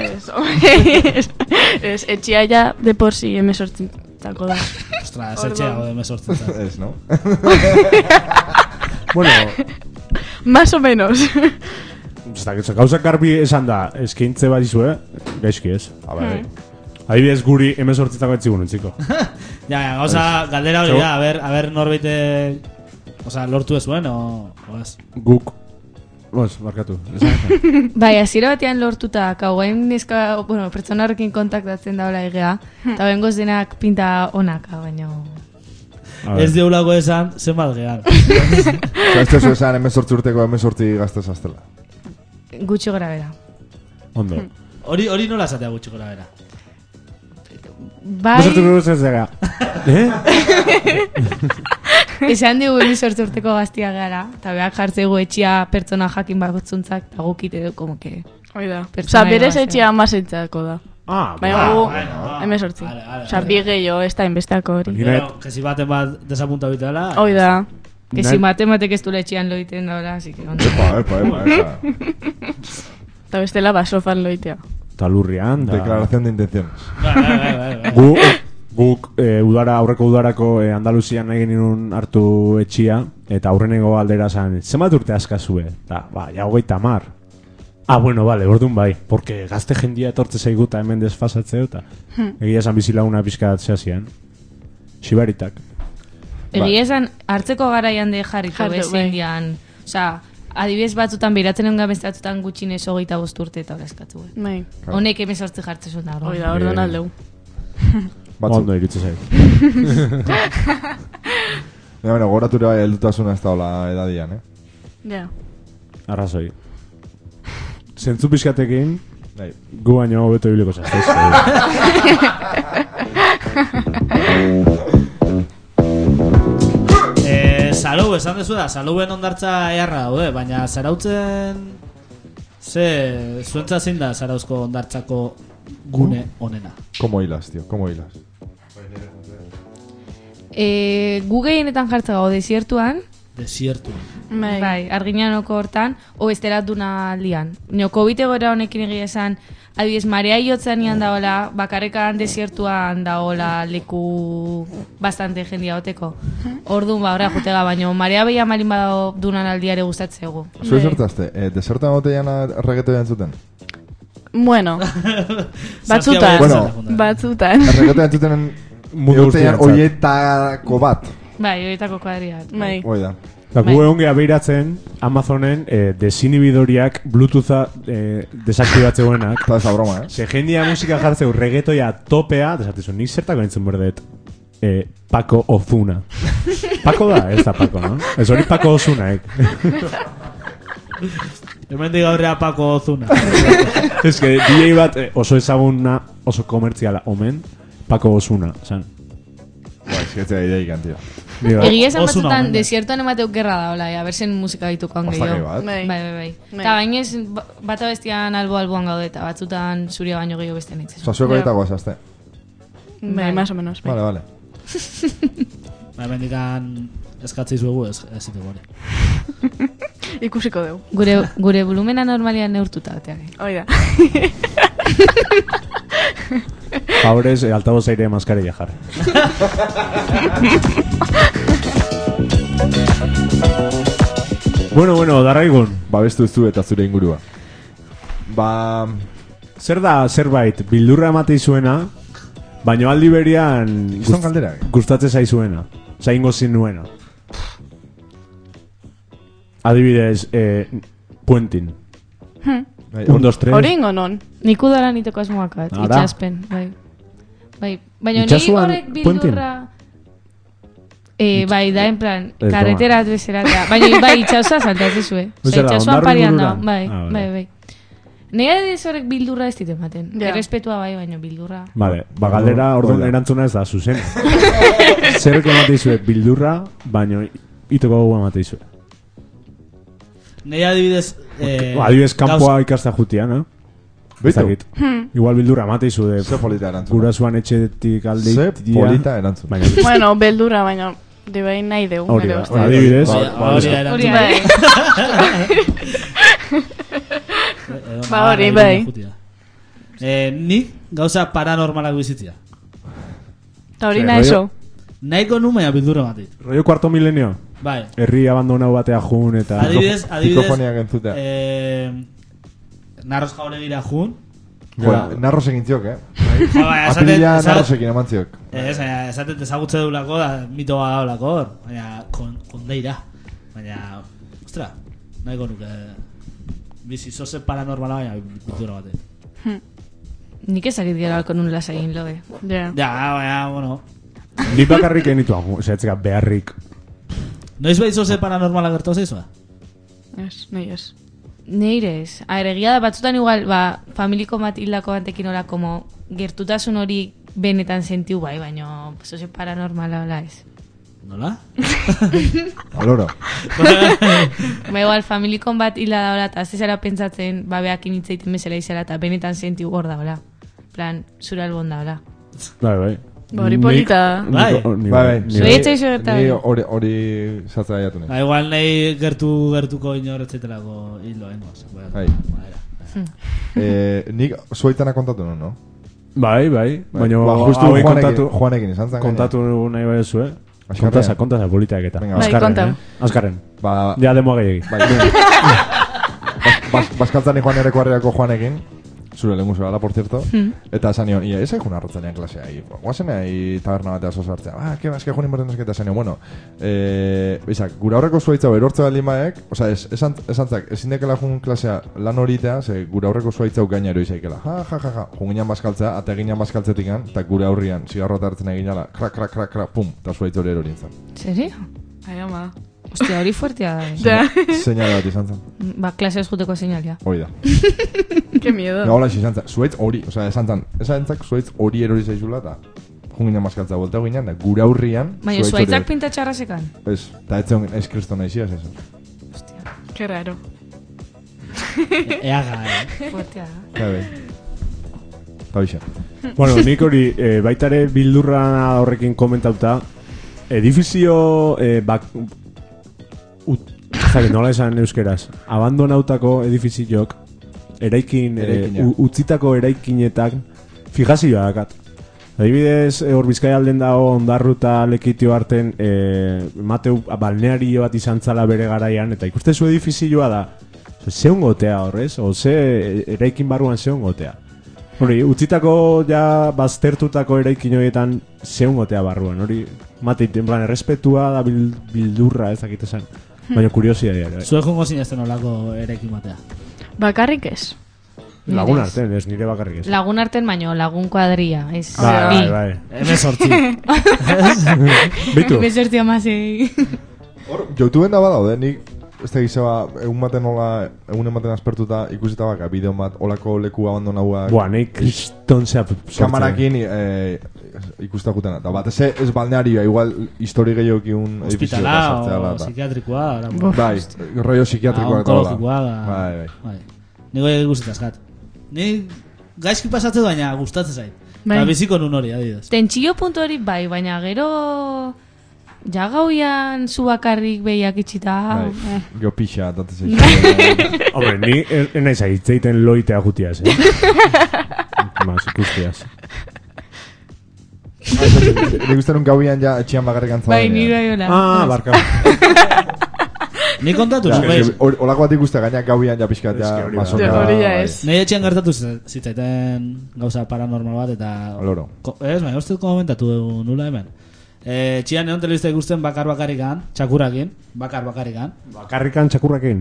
etxia ja de por si emesortzintako da. Ostra, ez etxea de emesortzintako. Ez, no? Bueno... Más o menos. Gauza garbi esan da, eskaintze bat izue, gaizki ez. Adibidez guri 18 etzigun utziko. Ja, gauza galdera hori da, a ver norbeite... Osa, lortu ez zuen, o ez? Guk. Bos, markatu. Bai, azira batean lortuta, kauain neska, bueno, pertsona horrekin kontaktatzen daula egea, eta bengoz denak pinta onak, baina... Ez diulako esan, zenbat gehan. Ez tezu esan, 18 urteko 18 gazte zaztela. Gutxi gora bera. Ondo. Hori nola esatea gutxi gora bera? Bai... Esan dugu 18 urteko gaztia gara, eta behar jartzegu etxia pertsona jakin bakotzuntzak, eta gukite du, como que... Oida. Osa, berez etxia amazentzako da. Baina gu, 18. Osa, bi gehiago, ez da inbesteako hori. Que si baten bat desapunta bitela... Oida. Que si matematek ez du letxian loiten daura, así que... Epa. Eta bestela basofan loitea. Talurrian, da... Declaración de intenciones. Guk aurreko udarako Andaluzian egin inun hartu etxia, eta aurreneko aldera zan, zenbat urte askazue? Eta, ja 30. Bueno, vale, orduan bai, porque gazte jendia etortze zaiguta hemen desfasatzeo, eta egia esan bizilaguna pizkatzea zian. Xibaritak. Egia esan, hartzeko garaian de jarriko bezein dian, oza, adibidez batzutan beratzen egon gabeztatutan gutxinez 25 urte eta horazkatzu. Honek 18 jartzen zuen da. Oida, orduan aldeu. Ondo iritze zait. Bueno, gorature bai heldutasuna ez da hola edadian, Ja. Arrazoi. Zentzu pixkatekin, Bai. gu baino hobeto ibiliko zaztez. Salou, esan dezu da, Salouen ondartza eharra daude, baina zarautzen... Zuentza zein da Zarauzko ondartzako gune onena? Como hilas, tío, como hilas. Gu gehienetan jartza gau desiertuan. Desiertuan. Bai, arginanoko hortan, o esteratuna aldian. Neoko bite gora honekin egia esan, adibidez, marea iotzean ian daola, bakarrekan desiertuan daola leku bastante jendia hoteko. Orduan, horra jutega, baino, marea behia malin badao dunan aldiare gustatzegu. Zue zertazte, desertan goteian reggaeto entzuten? Bueno, batzutan. Batzutan. Reggaeto entzuten urtean oietako bat. Bai, horietako kuadria. Bai. Hoi da. Gu egon geha behiratzen Amazonen desinhibidoriak Bluetootha desaktibatzegoenak. Eta esa broma, Se jendia musika jartzeu reggaetoia topea, desatizu, nik zertako entzun berdet Paco Ozuna. Paco da, ez da Paco, no? Ez hori Paco Ozunaek. Hemendik aurrea Paco Ozuna. Ez que DJ bat oso ezaguna, oso komertziala omen, Paco Ozuna, san. Ba, esketzea ideikan, tío. Egia esan batzutan, desiertoan emateu gerra da, hola, a bersen musika dituko hangeio. Ostake bat. Bai. Eta bainez, bata bestian alboan gaude, eta batzutan zuria baino gehiago beste nintzen. Zueko ditako esazte. Bai, más o menos. Vale. Hemendikan eskatzei zuegu ez zitu gore. Ikusiko deu. Gure volumena normalian neurtuta bateak. Oida. Favorez, altavoz aire maskarilla jarri. Bueno, darraigun. Babestu ez du eta zure ingurua. Zer da zerbait bildurra ematei zuena, baino aldi berian gustatzen zaizuena, zaingo zinuena. Adibidez, Puentin. 1, 2, 3. Hori ingo non? Nik udara niteko asmoakat, itxaspen, bai. Baina nire horrek bildurra... bai, da en plan, karretera bezera, baina bai, itxasua saltatzen zue. Itxasuan parian da, bai. Nire adiz horrek bildurra ez ditu ematen. Errespetua bai, baina bildurra... Vale, galdera orduan erantzuna ez da, zuzen. Zerrek emateizue bildurra, baina iteko gogu emateizue. Nire adibidez... adibidez, kanpoa ikastea jutia, no? Bitu? Igual bildurra emateizu de... Ze polita erantzuna. Gurasuan etxetik alde... Ze polita erantzuna. Bueno, beldurra, baina... Dibei nahi deu. Hori da, adibidez. Hori bai. Ba hori, bai. Nik gauza paranormalak bizitzia. Ta hori nahi zo. Nahiko numea bildurra matit. Rollo cuarto milenio. Bai. Herri abandonau batea jun eta... Adibidez... Mikrofonia gentzutea. Narroz jauregira jun. Narroz egin ziok, Apirila narrozekin eman ziok. Esaten ezagutze duelako da mitoa daulako hor. Baina kondeira. Baina... Ostra, nahiko nuke... Bizi zoze paranormala baina bildurra batek. Nik ezakit gero alko nun lasagin loe. Ja, baina, bueno... Ni bakarrik egin ditu, etzeka beharrik. Noiz behiz zoze paranormala gertu zeizua? Ez, nahi ez. Neire ez. Egia da batzutan igual, familiko bat hildako batekin hola, como gertutasun hori benetan sentiu bai, baina zoze paranormala hola ez. Nola? Aloro. Igual, familiko bat hilda da hola, eta azizara pentsatzen, behakin hitzeiten bezala izela, eta benetan sentiu hor da hola. Plan, zura albon da hola. Bai. Hori polita. Bai. Ni hori zatza gaiatu nahi. Igual nahi gertuko inor etzetelako hilo engoz. Bai. Nik zuaitana kontatu no? Bai. Baina justu Juanekin izan zen. Kontatu nahi bai zu, Kontasa politaak eta. Azkarren. Ja, demoa gehiagik. Baskaltzani Juan ere kuarriako Juanekin. Zure lengu zebala, por cierto. Eta esan nion, ia, esa ikun arrotzenean klasea. Guazen nahi taberna batea sosartzea. Eske junin berden esketa esan nion. Bueno, gura horreko zuaitza erortze baldin maek, oza, esantzak, ezin dekela jun klasea lan horitea, ze gura horreko zuaitza ukainero izaikela. Ja. Junginan baskaltzea, eta eginan baskaltzetikan, eta gure aurrian, zigarrota hartzen egin jala, krak, pum, eta zuaitza hori erorin zan. Serio? Ai, ama. Ostia, hori fuertea da. Seinale bat izan zen. Ba, klase ez juteko seinalia. Hoi da. Qué miedo. Hola, izan zen. Zuaitz hori, esan zen, esan entzak zuaitz hori erori zaizula eta jungina maskatza volteo ginen, da gure aurrian... Baina zuaitzak pinta txarrasekan? Ez, eta ez zen, ez kristo nahiziaz, ez. Hostia. Qué raro. Eaga, Fuertea da. Kabe. Eta hoxe. Bueno, nik hori baitare bildurra horrekin komentauta, edifizio nola esan euskeraz, abandonautako edifizioak utzitako eraikinetan fijazioa dakat. Adibidez, hor Bizkaia alden dago Ondarru eta Lekitio arten Mateu balneario bat izan zala bere garaian, eta ikuste zu edifizioa da zeun gotea horrez, o ze eraikin barruan zeun gotea. Hori, utzitako ja baztertutako eraikin horietan zeun gotea barruan, hori mateit, en plan, errespetua da bildurra ezakit esan, baina kuriosia dira. Zuek jongo zinezten olako eraikin batea? Bakarrik ez. Lagun arten, ez nire bakarrik ez. Lagun arten, baino, lagun kuadria. Bai. Hemezortzi. Bitu. Hemezortzi amasei. Hor, YouTubeen da badaude, nik ez da gizaba, egun ematen aspertuta ikusita baka, bideo bat, olako leku abandonauak. Boa, nahi kriston zeap sortzen. Kamarakin ikustakutena, eta bat ez balnearioa, igual histori gehiokiun edifizio eta sartzea. Hospitala, o psikiatrikoa. Bai, rollo psikiatrikoa. Onkologikoa. Bai. Nigo guztitaz, gat. Ni gaizki pasatzen baina gustatzen zait. Eta biziko nun hori, adibidez. Tentsio puntu hori bai, baina gero... Ja gauian zu bakarrik behiak itxita. Gio pixa, datzen zait. Hombre, ni enaiz aitzeiten loitea jutiaz, Mas, ikustiaz. Nik uste nun gauian ja etxian bakarrik antzada. Bai, nire aiola. Barka. Ni kontatu zuen. Olako bat ikuste gainak gauian ja pixkatea masoka. Nahi etxean gertatu zitzaiten gauza paranormal bat eta... Oloro. Ez, baina uste komentatu nula hemen. Txian egon telebizta ikusten bakarrikan, txakurakin, bakarrikan. Bakarrikan txakurrakin.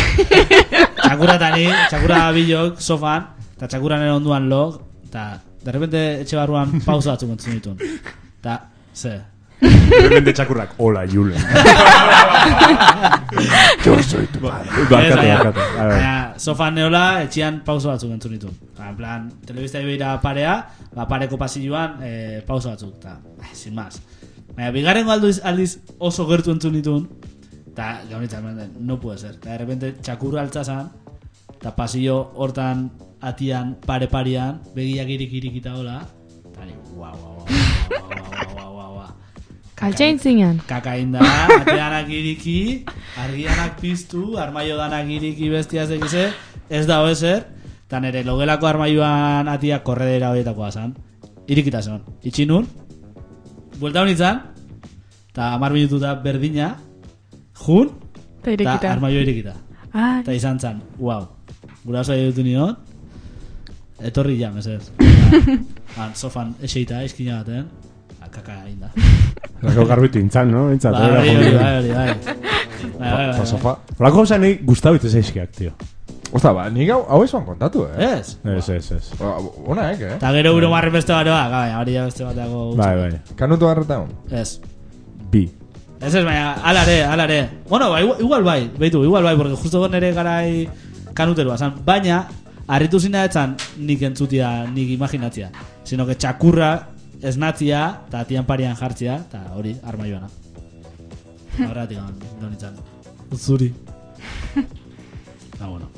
Txakurra bilok, sofan, eta txakuran ere onduan log, eta de repente etxe barruan pausa batzuk entzun ditun. Eta, ze... De repente txakurrak, hola, Julen. Yo soy tu padre. Barkatu. Sofan neola, etxian pausa batzuk entzun ditun. En plan, telebizta ibeira parea, pareko pasilloan pausa batzuk, eta, sin más. Baina, bigarrengo aldiz oso gertu entzun ditun, eta gaunitzen, no puede ser. Eta de repente txakurra altzazan, eta pasillo hortan atian, pare-parian, begiak irikita hola, eta ni, guau. Kaltxain zinean. Kakain da, ateanak iriki, argianak piztu, armaio danak iriki bestiaz egize, ez da ezer, eta nire logelako armaioan atiak korredera horietakoa zan. Irikita zen. Itxinun, buelta honitzan, eta 10 minututa berdina, jun, eta armaio irikita. Eta izan zan, wow. Gura oso dutu nion, etorri jam, ez ez. Sofan eseita, izkina baten, kaka egin da. Lako garbitu intzan, no? Bai. Sofa. Lako gauza nahi guztabitez eizkiak, tio. Osta, ba, nik hau ezuan kontatu, Ez. Ona, Eta gero euro marri beste bateak, hori ja beste bateako... Bai. Kanutu garretaun? Ez. Bi. Ez, baina, alare. Bueno, igual bai, porque justo nere garai kanuterua zan. Baina, harritu zina etzan nik entzutia, nik imaginatzia. Sino que txakurra esnatzia, eta atian parian jartzia, eta hori, armaioana. Horretik gonitzan. Utzuri. Bueno.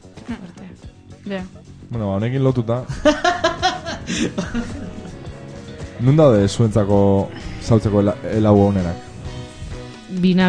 Bueno, honekin lotuta. Nun daude zuentzako zautzeko elau honenak? Bina.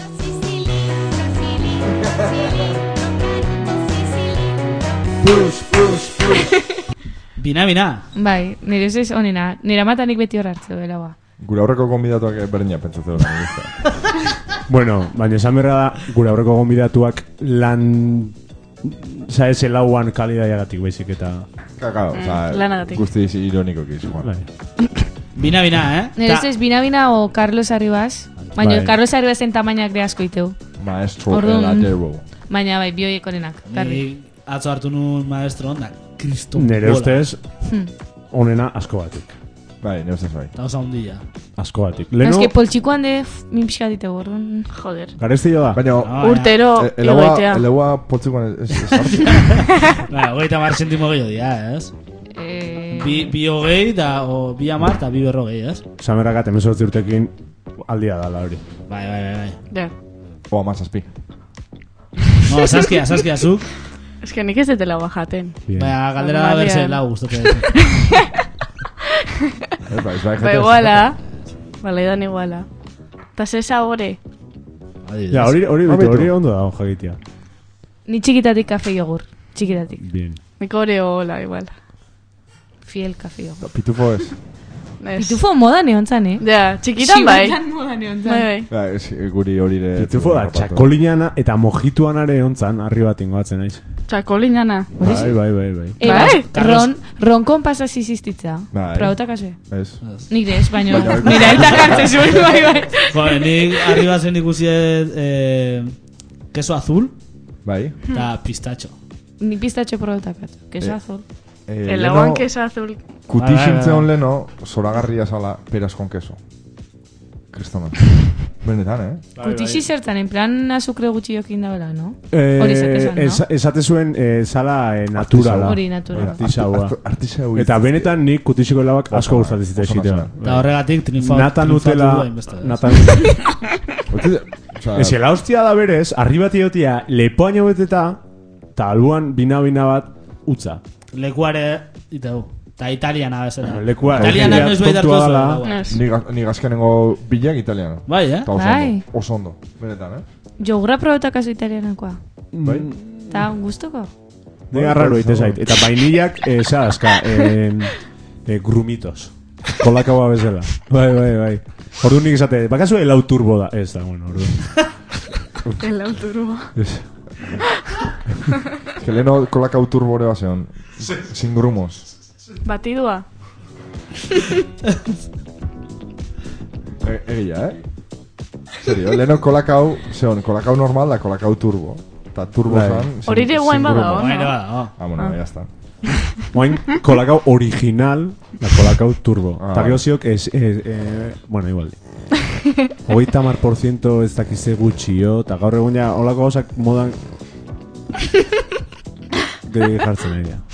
Bina. Bai, nire ez onena. Nire matanik beti hor hartzeu elaua. Gure aurreko gonbidatuak berdina pentsatzeu. Bueno, baina esan berra da, gure aurreko gonbidatuak lan... Osa, ez elauan kalidaiagatik baizik eta... Claro, lanagatik. Guztiz ironiko kizu. Bina, Nire ez Bina o Carlos Arribas. Baina Carlos Arribasen tamainak de asko iteu. Maestro heladero. Baina bai, bioiek onenak. Ni atzo hartu nun maestro ondak. Kristo. Nire ustez, onena asko batik. Bai, ne ustez bai. Eta osa hundia. Asko batik. Es que poltsikoan de min pixkatite gordon. Joder. Gareztillo da. Baina... Urtero egoitea. Eleua poltsikoan ez hartu. Ba, 30 zentimo gehiago dira, ez? Bi hogei, bi amar, eta bi berrogei, ez? Samerrakat 18 urtekin aldia dala hori. Bai. Ja. O amazazpi. No, saskia, zuk. Es que nik ez detela bajaten. Baina, galdera da berse lau guztote. Ba, iguala. Bala, idan iguala. Ta ze sabore. Ja, hori ondo da, jakitia. Ni txikitatik kafe yogur. Txikitatik. Bien. Nik Oreo-la, igual. Fiel kafe yogur. Pitufo ez. Pitufo moda neontzan, Ja, txikitan bai. moda neontzan. Bai. Guri hori de... Pitufo da, txakolinana eta mojituan are ontzan, arri bat ingoatzen naiz. Txakolinana. Bai. Ronkon pasa zizistitza. Bai. Prauta kasue. Ez. Nire ez, baino. Nire aita kartze zuen, bai. Joder, nik arriba zen ikusiet queso azul. Bai. Eta pistacho. Ni pistacho prauta kat. Queso azul. El aguan queso azul. Kutixintze hon leno, zoragarria zala, peras con queso. Kristoman. Benetan, Kutixi zertan, en plan azukre gutxi jokin dabela, no? Hori zatesan, no? Esate zuen zala naturala. Hori naturala. Artisau. Eta benetan nik kutixiko labak asko gustatzen zita egitea. Eta horregatik Nata Nutella. Ez la hostia da berez, arribati jotia lepoaino beteta, eta albuan bina bat utza. Lekuare, itau. Eta italiana bezala. Italiana noiz bai dartu zuen. Ni gazkenengo bilak italiana. Bai, Bai. Oso ondo. Benetan, Jogura probeta kaso italianakoa. Bai. Eta gustuko? Nega raro ite zait. Eta vainillak, aska, grumitos. Kolakaua bezala. Bai. Orduan nik esate, bakazu elau turbo da. Ez da, bueno, orduan. Elau turbo. Que leno kolakau turbo ere baseon. Sin grumos. Batidua. Egia, Serio, leno kolakau, kolakau normal da kolakau turbo. Eta turbo zan... Hori de guain bada, bueno, ya está. Guain kolakau original, la kolakau turbo. Eta geoziok, bueno, igual. 80% ez dakize gutxio, eta gaur egun ja, holako gauzak modan... Geri jartzen nahi da.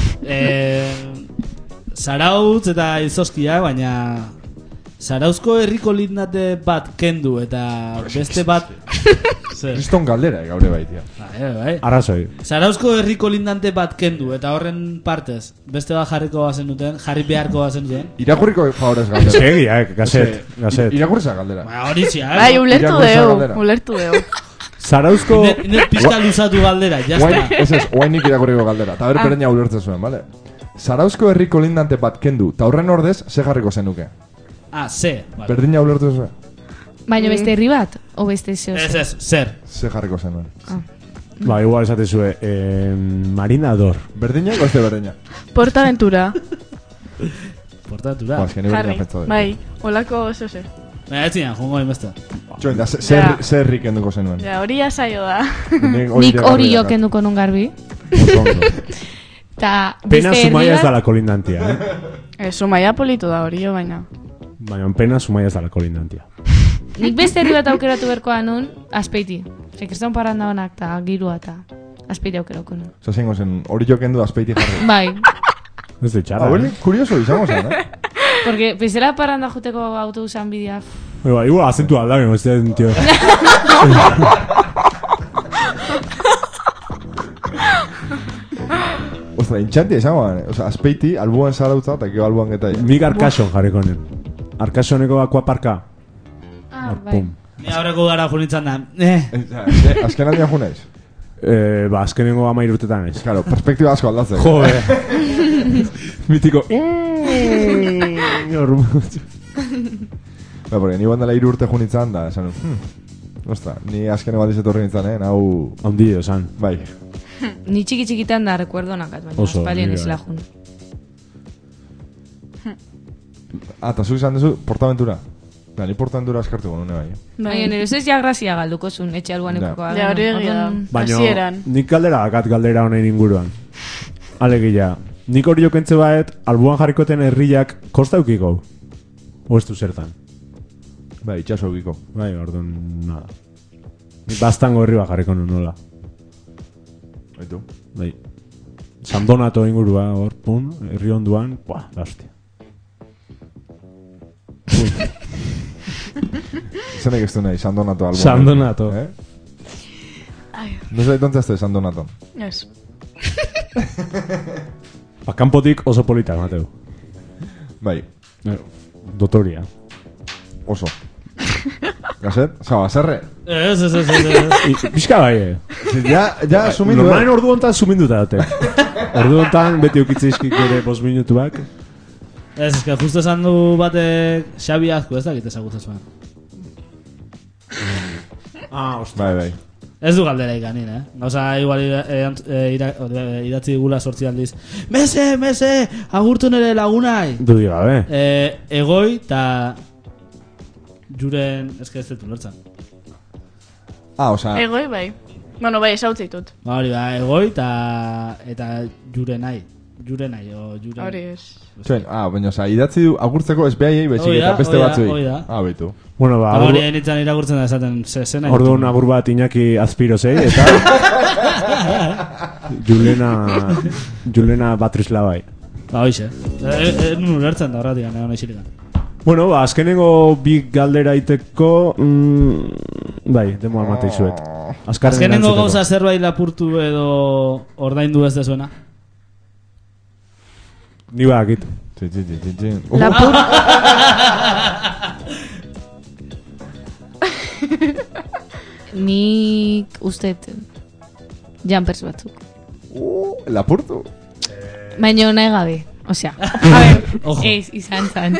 Zarautz eta izoskia, baina Zarauzko herriko lindate bat kendu eta beste bat Kriston galdera gaure baitia. Bai. Arrazoi. Zarauzko herriko lindante bat kendu eta horren partez beste bat jarriko bazen duten, jarri beharko bazen duten. Irakurriko favorez galdera. Segi, gazet. Irakurriza galdera. Hori zia, Bai, ulertu deu. Zarauzko... Iner pizka luzatu galdera, jazta. Ez, oainik irakurriko galdera. Ta berpereña ulertzen zuen, bale? Zarauzko herriko lindante bat kendu, ta horren ordez, ze jarriko zenuke? Ze. Berdina ulertzen zuen. Baina beste herri bat? O beste zeo? Ez, zer. Ze jarriko zenuen. Ba, igual esate zue, Marinador. Berdina o este berdina? Portaventura. Portaventura. Jarri, bai, olako oso ze. Ez zinean, jongo inbeste. Join, ze herri kenduko zenuen. Ja, hori asaio da. Nik hori jo kenduko nun garbi. Pena Zumaia ez da la kolindantia, Zumaia politu da hori jo, baina. Baina, pena Zumaia ez da la kolindantia. Nik beste herri bat aukeratu berkoa nun, Azpeiti. Kriston parranda honak eta girua eta Azpeiti aukerako nun. Osa zengo zen, hori jo kendu Azpeiti jarri. Bai. Ez de txarra. Hori, kurioso izango zen, Porque bezala parranda juteko autobusan bidea. Igual, azentu aldamen, ez den, tío. Ostra, intxantia izango, oza, Azpeiti, albuan zarautza, eta kio albuan geta. Nik Arkason jarriko nen. Arkasoneko akuaparka. Bai. Ni aurreko gara junitzen da. Azken aldia junaiz? Ba, azkenengo 10 urtetan ez. Claro, perspektiba asko aldatzen. Jode. Mitiko. Ba, porque ni bandela 3 urte junitzen da, esan. Ostra, ni azkenengo aldiz etorri nintzen, hau... Haundio, esan. Bai. Ni txikitan da recuerdo nakat, baina espalien ez lajun. Eta zu izan dezu, Portaventura. Ni Portaventura eskartuko nune bai. Baina nire ez ja grazia galduko zuen, etxe albuaneko. Ja, hori egia da. Baina nik galdera dakat galdera honen inguruan. Alegia, nik hori jokentze baet, albuan jarrikoten herriak kostaukiko. O ez du zertan? Bai, itxasaukiko. Bai, orduan, nada. Ni bastango herri bat jarriko nun nola. Baitu. Bai. San Donato ingurua hor, pun, herri onduan, da hostia. Zenek ez du nahi, San Donato albuan. San Donato. No sé dónde San Donato. Ez. Kanpotik oso polita, Mateu. Bai. Dotoria. Oso. Gazet? Zaba, zerre? Ez. Bizka bai, Ja, sumindu. Normalen ordu hontan suminduta dute. Ordu hontan beti ukitzizkik ere 5 minutuak. Ez, que justo esan du batek Xabi Azku, ez dakit ezagutza zuen. Bai, bai. Ez du galdera ikanin, Gauza, igual idatzi digula 8 aldiz. Mese, agurtu nere lagunai. Dudi gabe. Egoi eta juren, ez dut ulertzen. Osa... Egoi, bai. Bueno, bai, esautze ditut. Hori, egoi eta jurenai. Jurenai, o juren... Hori ez. Baina, idatzi du agurtzeko ez behaiei betxik eta beste batzuei. Baitu. Bueno, hori enitzen irakurtzen da esaten zena. Orduan agur bat Iñaki Azpirozei eta Julena Batrislabai. Hoize. Nun ulertzen da horretik, nahi xilikan. Bueno, azkenengo bi galdera iteko bai, demo amatei zuet. Azkenengo gauza zerbait lapurtu edo ordaindu ez dezuena? Ni bakit. Lapurtu. Nik usteet jumpers batzuk. Lapurtu? Baina nahi gabe. Osea, ez izan zan.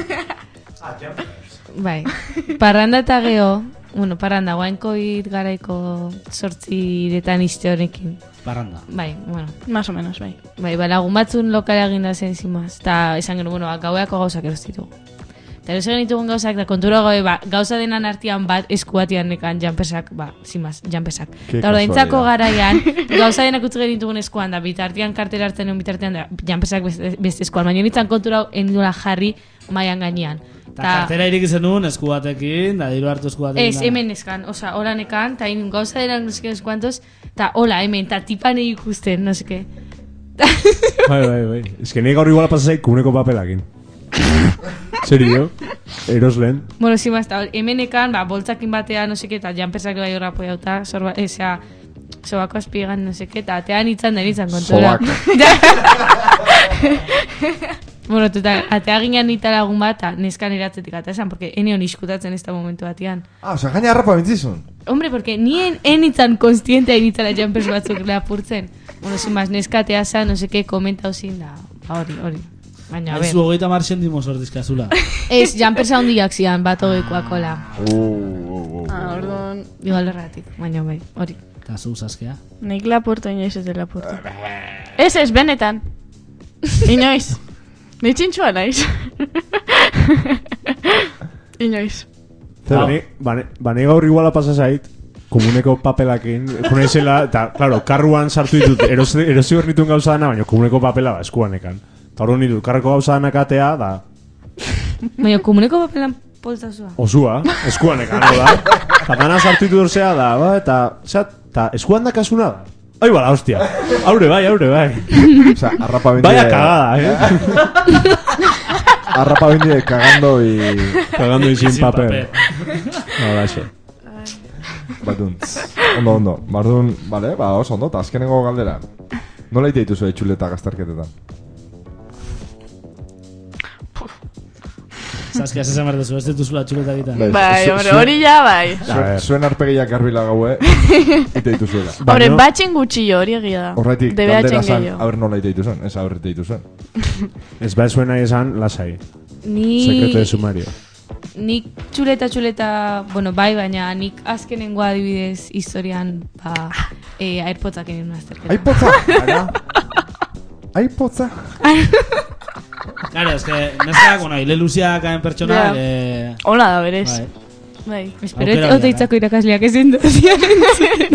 Bai. Parranda eta geho, parranda, guainkoit garaiko 8 izte honekin. Parranda. Bai, Más o menos, bai. Bai, lagun batzun lokala eginda zen zimaz. Eta esan genuen, gaueako gauzak erostitu. Eta erosten ditugun gauzak, da kontura gabe, gauza denan artean bat eskuatian nekan jampesak, zimaz, jampesak. Eta ordaintzako garaian, gauza denak utzu genitugun eskuan, da bitartean kartera hartzen egon bitartean, da jampesak beste eskuan. Baina nintzen kontura endula jarri maian gainean. Eta kartera irik izan nuen esku batekin, da diru hartu esku batekin. Ez, hemen eskan, oza, hola nekan, eta gauza denak no seke eskuantos, eta hola, hemen, eta tipan ikusten, no seke. Bai. Ez que nahi gaur iguala pasazaik kuneko papelakin. Serio? Eroslen? Bueno, zimaz, hemenekan, boltzakin batean, no seke, eta jampersak bai horra poiauta, sobako azpiegan, no seke, eta atean itzan den itzan kontura. Bueno, atea ginean nita lagun bat, neskan eratzetik esan, porque enion iskutatzen ez da momentu batean. Osa, gaina harrapa bintzizun? Hombre, porque nien enitzan konstientea enitzala jumpers batzuk lapurtzen. Bueno, zimaz, neskatea zan, no seke, komentau zin da, hori. Baina, a ver. Ez du 30 centimos ordizkazula. Ez, jumpers handiak zian, bat hogeikoakola. Orduan... Igual horretik, baina bai, hori. Eta zu zaskea? Nik lapurtu, inoiz ez lapurtu. Ez, benetan. Inoiz. Ni txintxua naiz. Inoiz. Bane gaur iguala pasazait, komuneko papelakin, kunaizela, eta, claro, karruan sartu ditut, erosi horritun gauza dana, baina komuneko papela eskuanekan. Eta hori ditut, karreko gauza dana katea, da... Baina komuneko papelan poltazua? Osua, eskuanekan, no da. Eta dana sartu ditut orzea da, eta eskuan da kasuna da. Ai, bala, hostia. Aure bai. Osa, arrapa bindi... Vaya cagada, Arrapa bindi cagando y... Cagando y sin papel. Hala, xe. Batuntz. Ondo. Bardun, vale, oso ondo, eta azkenengo galdera. Nola ite dituzu etxuleta gaztarketetan? Zaskia, zesan berdezu, ez dituzula txuleta egiten. Bai, hori ja, bai. Zuen arpegiak garbila gaue, ite dituzuela. Hombre, batxen gutxillo hori egia da. Horretik, galdera zan, haber nola ite dituzuen, ez haber ite dituzuen. Ez bai zuen nahi esan, lasai. Sekreto de sumario. Nik txuleta, bueno, bai, baina nik azkenengo adibidez historian, airpotzak egin unazterketa. Aipotza? Claro, es que neskak, bueno, hile luziak hain pertsona... Hola da, berez. Bai. Espero, oteitzako irakasleak ezin dut.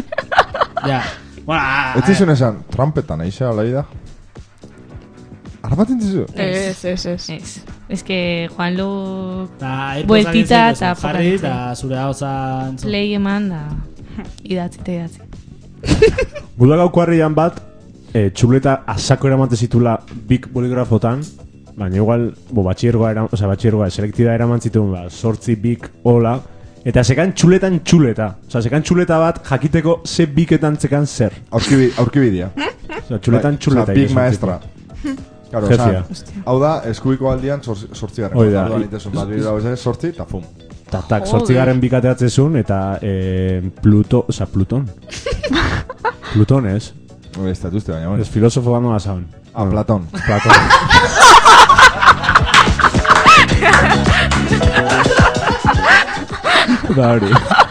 Ja. Ez dizun esan, trampetan, eixa, ala da? Harrapatzen dizu? Ez. Ez que Juan Lu Bueltita bueltita eta jarri eta zure hau zan play eman da idatzi. Budagauko harrian bat, txuleta asako eramante zitula bik boligrafotan, baina igual, batxiergoa, selektiba eraman zituen, 8 bik hola, eta sekan txuletan txuleta. Sekan txuleta bat jakiteko ze biketan zekan zer. Aurkibidea. Txuletan txuleta. Bik maestra. Claro, hau da, eskubiko aldian 8 garren. Oida. Sortzi, eta pum. Tak, 8 garren bikateatzezun, eta Pluton. Pluton ez. Ez tatuzte baina, bueno. Ez filosofo bano basaun. Platón. Da hori.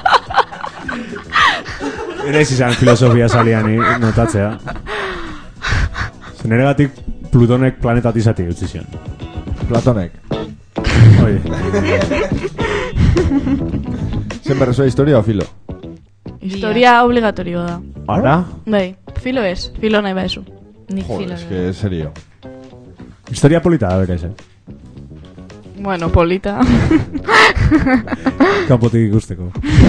Ere ez izan filosofia saliani notatzea. Zeneregatik Plutonek planetatizatik utzi zion. Platonek. Oye. Zen berrezoa historia o filo? Historia obligatorio da. Ara? Bai, filo ez. Filo nahi baizu. Nik Joder, filo. es que es serio. Historia polita da berez, Bueno, polita. Kanpotik ikusteko.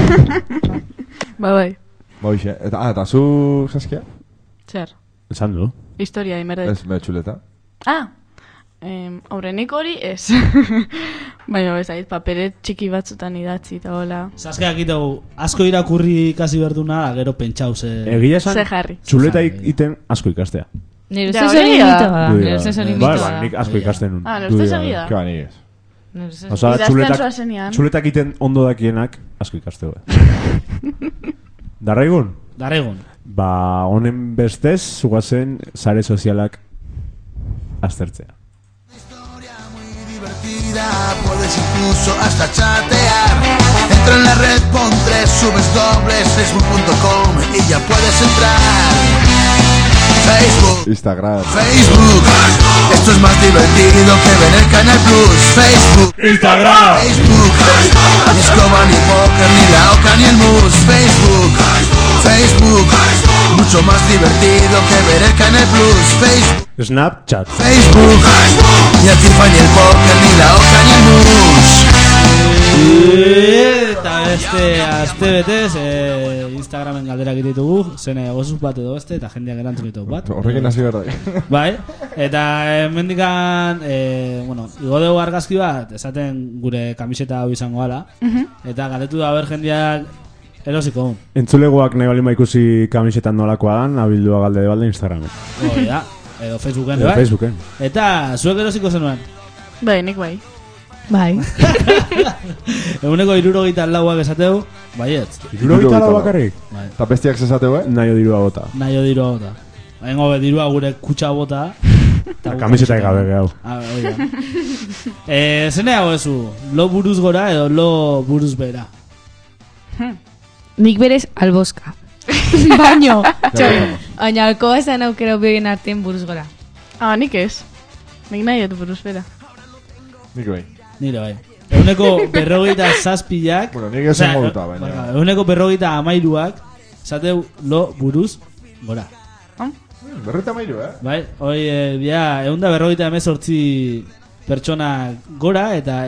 Bai. Boixe. Eta zu saskia? Zer? Esan du? Historia, imerde. Ez, me txuleta. Aurrenik hori ez. Baina bezait, paperet txiki batzutan idatzi eta hola. Saskeak itegu, asko irakurri ikasi berduna, gero pentsau ze... Egia esan, Ze jarri. txuleta iten asko ikastea. Nire Ja, ustez hori hori da. mito da. Nire ustez hori mito Bai, da. nik asko ikasten nun. Nire ustez egia Ke da. bani ez. Nire ustez Osa, Idazten zoazenean. txuletak iten ondo dakienak asko ikasteu. Darraigun? Darregun. Ba, honen bestez, zugazen sare sozialak aztertzea. Puedes incluso hasta chatear. Entra en la red, pon 3 subes dobles facebook.com y ya puedes entrar. Facebook, Instagram. Facebook, esto es más divertido que ver el Canal Plus. Facebook, Instagram. Facebook, ni escoba, ni póker, ni la oca, ni el mus. Facebook, Facebook, mucho más divertido que ver el Canal Plus. Facebook, Snapchat. Facebook, ni el FIFA, ni el póker, ni la oca, ni el mus. Eta beste aste betez Instagramen galderak ditugu, zene gozuz bat edo beste eta jendeak erantzun ditugu bat. Horrekin hasi behar da. Bai, eta mendikan bueno, igo dugu argazki bat esaten gure kamiseta hau izango ala. Eta galdetu da ber jendeak erosiko. Entzulegoak nahi balima ikusi kamisetan nolakoa dan, abildua galde balde Instagramen. Hori da, edo Facebooken, Edo bai? Facebooken. Eta zuek erosiko zenuen? Bai, nik bai. Bai. Eguneko 74ak esateu, baietz. 74 bakarrik? Bai. Eta bestiak zesateu, Naio dirua bota. Naio dirua bota. Baina dirua gure kutsa bota. Kamiseta gabe gau. Oida. Zene hau ezu, lo buruz gora edo lo buruz bera? Nik berez alboska. Baino. Baina alkoa esan aukera bien artean buruz gora. Nik ez. Nik nahi etu buruz bera. Nik bai. Nire bai. Eguneko 57ak. Bueno, nik esan moduta, baina. Eguneko 53ak zateu lo buruz gora. Berreta mairu, Bai, hoi dia 158 pertsona gora eta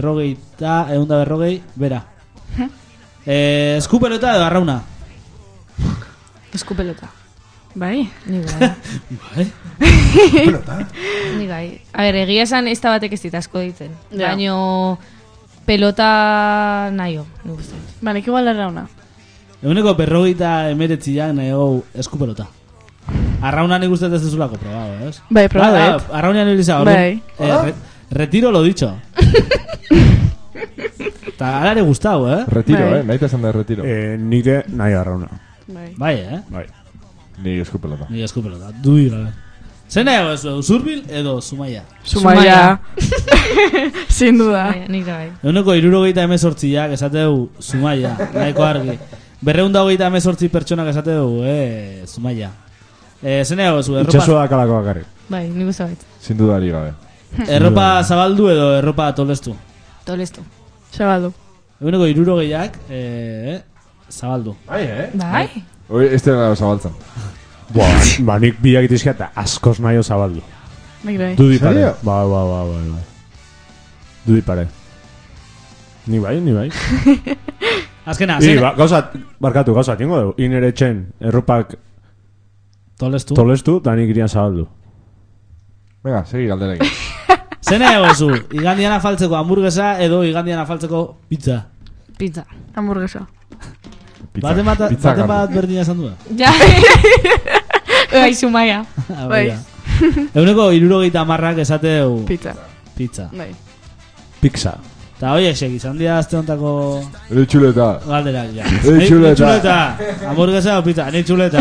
140 bera. Eskupelota edo arrauna? Eskupelota. Bai? Ni bai. Bai? Pelota? Ni bai. A ber, egia esan ez da batek ez dit asko ditzen. Ja. Baino pelota naio, nik uste. Ba, nik igual arrauna. Eguneko 59ak nahi eskupelota. Arrauna nik uste ez dezulako probado, ¿es? Bai, probado, Arrauna nire izan. Bai. Retiro lo dicho. Eta alare gustau, Retiro, nahi esan da retiro. Nire nahi arrauna. Bai, Bai. Ni eskupelota. Ni eskupelota, dui gabe. Zer nahi edo, Zurbil edo Zumaia? Zumaia. Sin duda. Nik bai. Eguneko 78ak esateu Zumaia, nahiko argi. 228 pertsonak esateu, Zumaia. Zer nahi edo, Itxasua kalako bakarrik. Bai, nik uste bait. Sin dudari gabe. Erropa zabaldu edo erropa tolestu? Tolestu. Zabaldu. Eguneko 60ak zabaldu. Bai, Bai? Hoi, ez dira zabaltzen. Ba, nik biak itizkia eta askoz nahi zabaldu. Nik bai. Dudi pare. Bai. Dudi pare. Ni bai. Azkena, gauza, tingo dugu. Inere txen, erropak tolestu, da nik irian zabaldu. Venga, segi galderekin. Zena egozu, igandian afaltzeko hamburguesa edo igandian afaltzeko pizza? Pizza. Hamburguesa. Baten bat berdina esan du? Ja. Bai, sumaia. Bai. Eguneko 70 esateu... Pizza. Bai. Pizza. Ta oie, izan dira azte hontako... Ere txuleta. Galderak, ja. Ere txuleta. Hamburguesa o pizza, ere txuleta.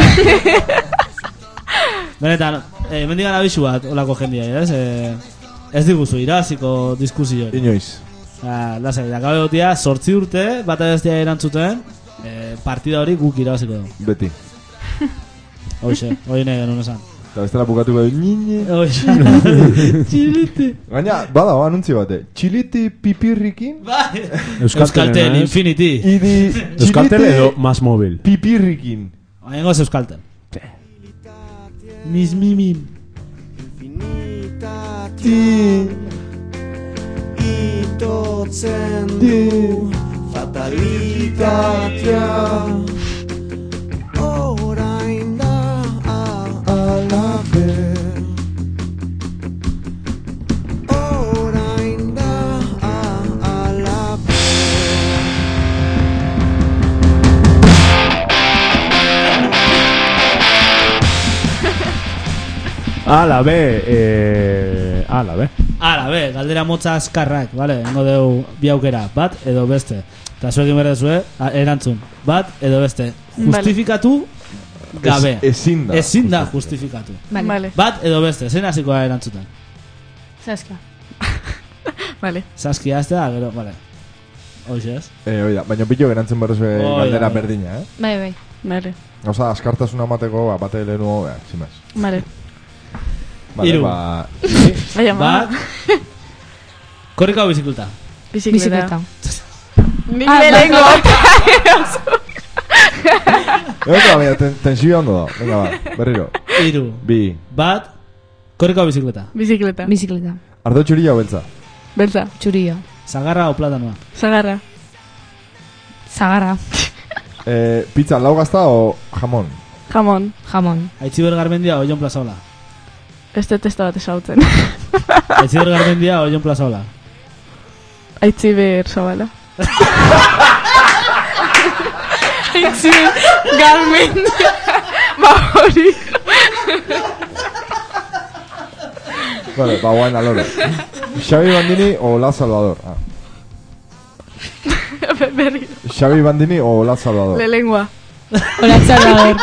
Benetan, mendigan abisu bat, olako jendia, ez diguzu, iraziko diskusio. Inoiz. Lasai, dakabe gotia, 8 urte, bat abestia erantzuten, partida hori guk irabaziko du. Beti. Hoxe, hori nahi genuen esan. Eta bestela bukatuko du, nini. Hoxe. Txiliti. Gaina, bada, anuntzi bate. Txiliti pipirrikin. Bai. Euskaltel Infinity. Euskaltel edo Más Móvil. Pipirrikin. Oengoz Euskaltel. Mis mimim. Itotzen du fatalitatea orain da alabe orain da alabe Alabe, galdera motza azkarrak, vale, hengo deu bi aukera, bat edo beste. Eta zuekin berdezue, erantzun, bat edo beste. Justifikatu gabe. Ezin da justifikatu. Vale. Bat edo beste, zein hasikoa erantzuten? Saskia. Vale. Saskia aztea, gero, vale. Hoxe ez? Oida, baina pilo gerantzen berrezue galdera berdina, Bai. Vale. Gauza, askartasuna mateko, bate lehenu, zimaz. Vale. Iru. Bat. Korrika o bizikleta? Bizikleta. Nik lehengo. Venga, tensio ondo da. Venga, ba, berriro. Iru. Bi. Bat. Korrika o bizikleta? Bizikleta. Ardo txuria o beltza? Beltza. Txuria. Zagarra o platanoa? Zagarra. Pizza lau gazta o jamon? Jamon. Aitziber Garmendia o Jon Plazaola? Ez testa bat esautzen. Aitziber Garmendia o Jon Plazaola? Aitziber Zabala. Aitziber Garmendia. Ba hori. Vale, ba guain alore. Xavi Bandini o La Salvador? Xavi Bandini o La Salvador? Lelengua. O La Salvador.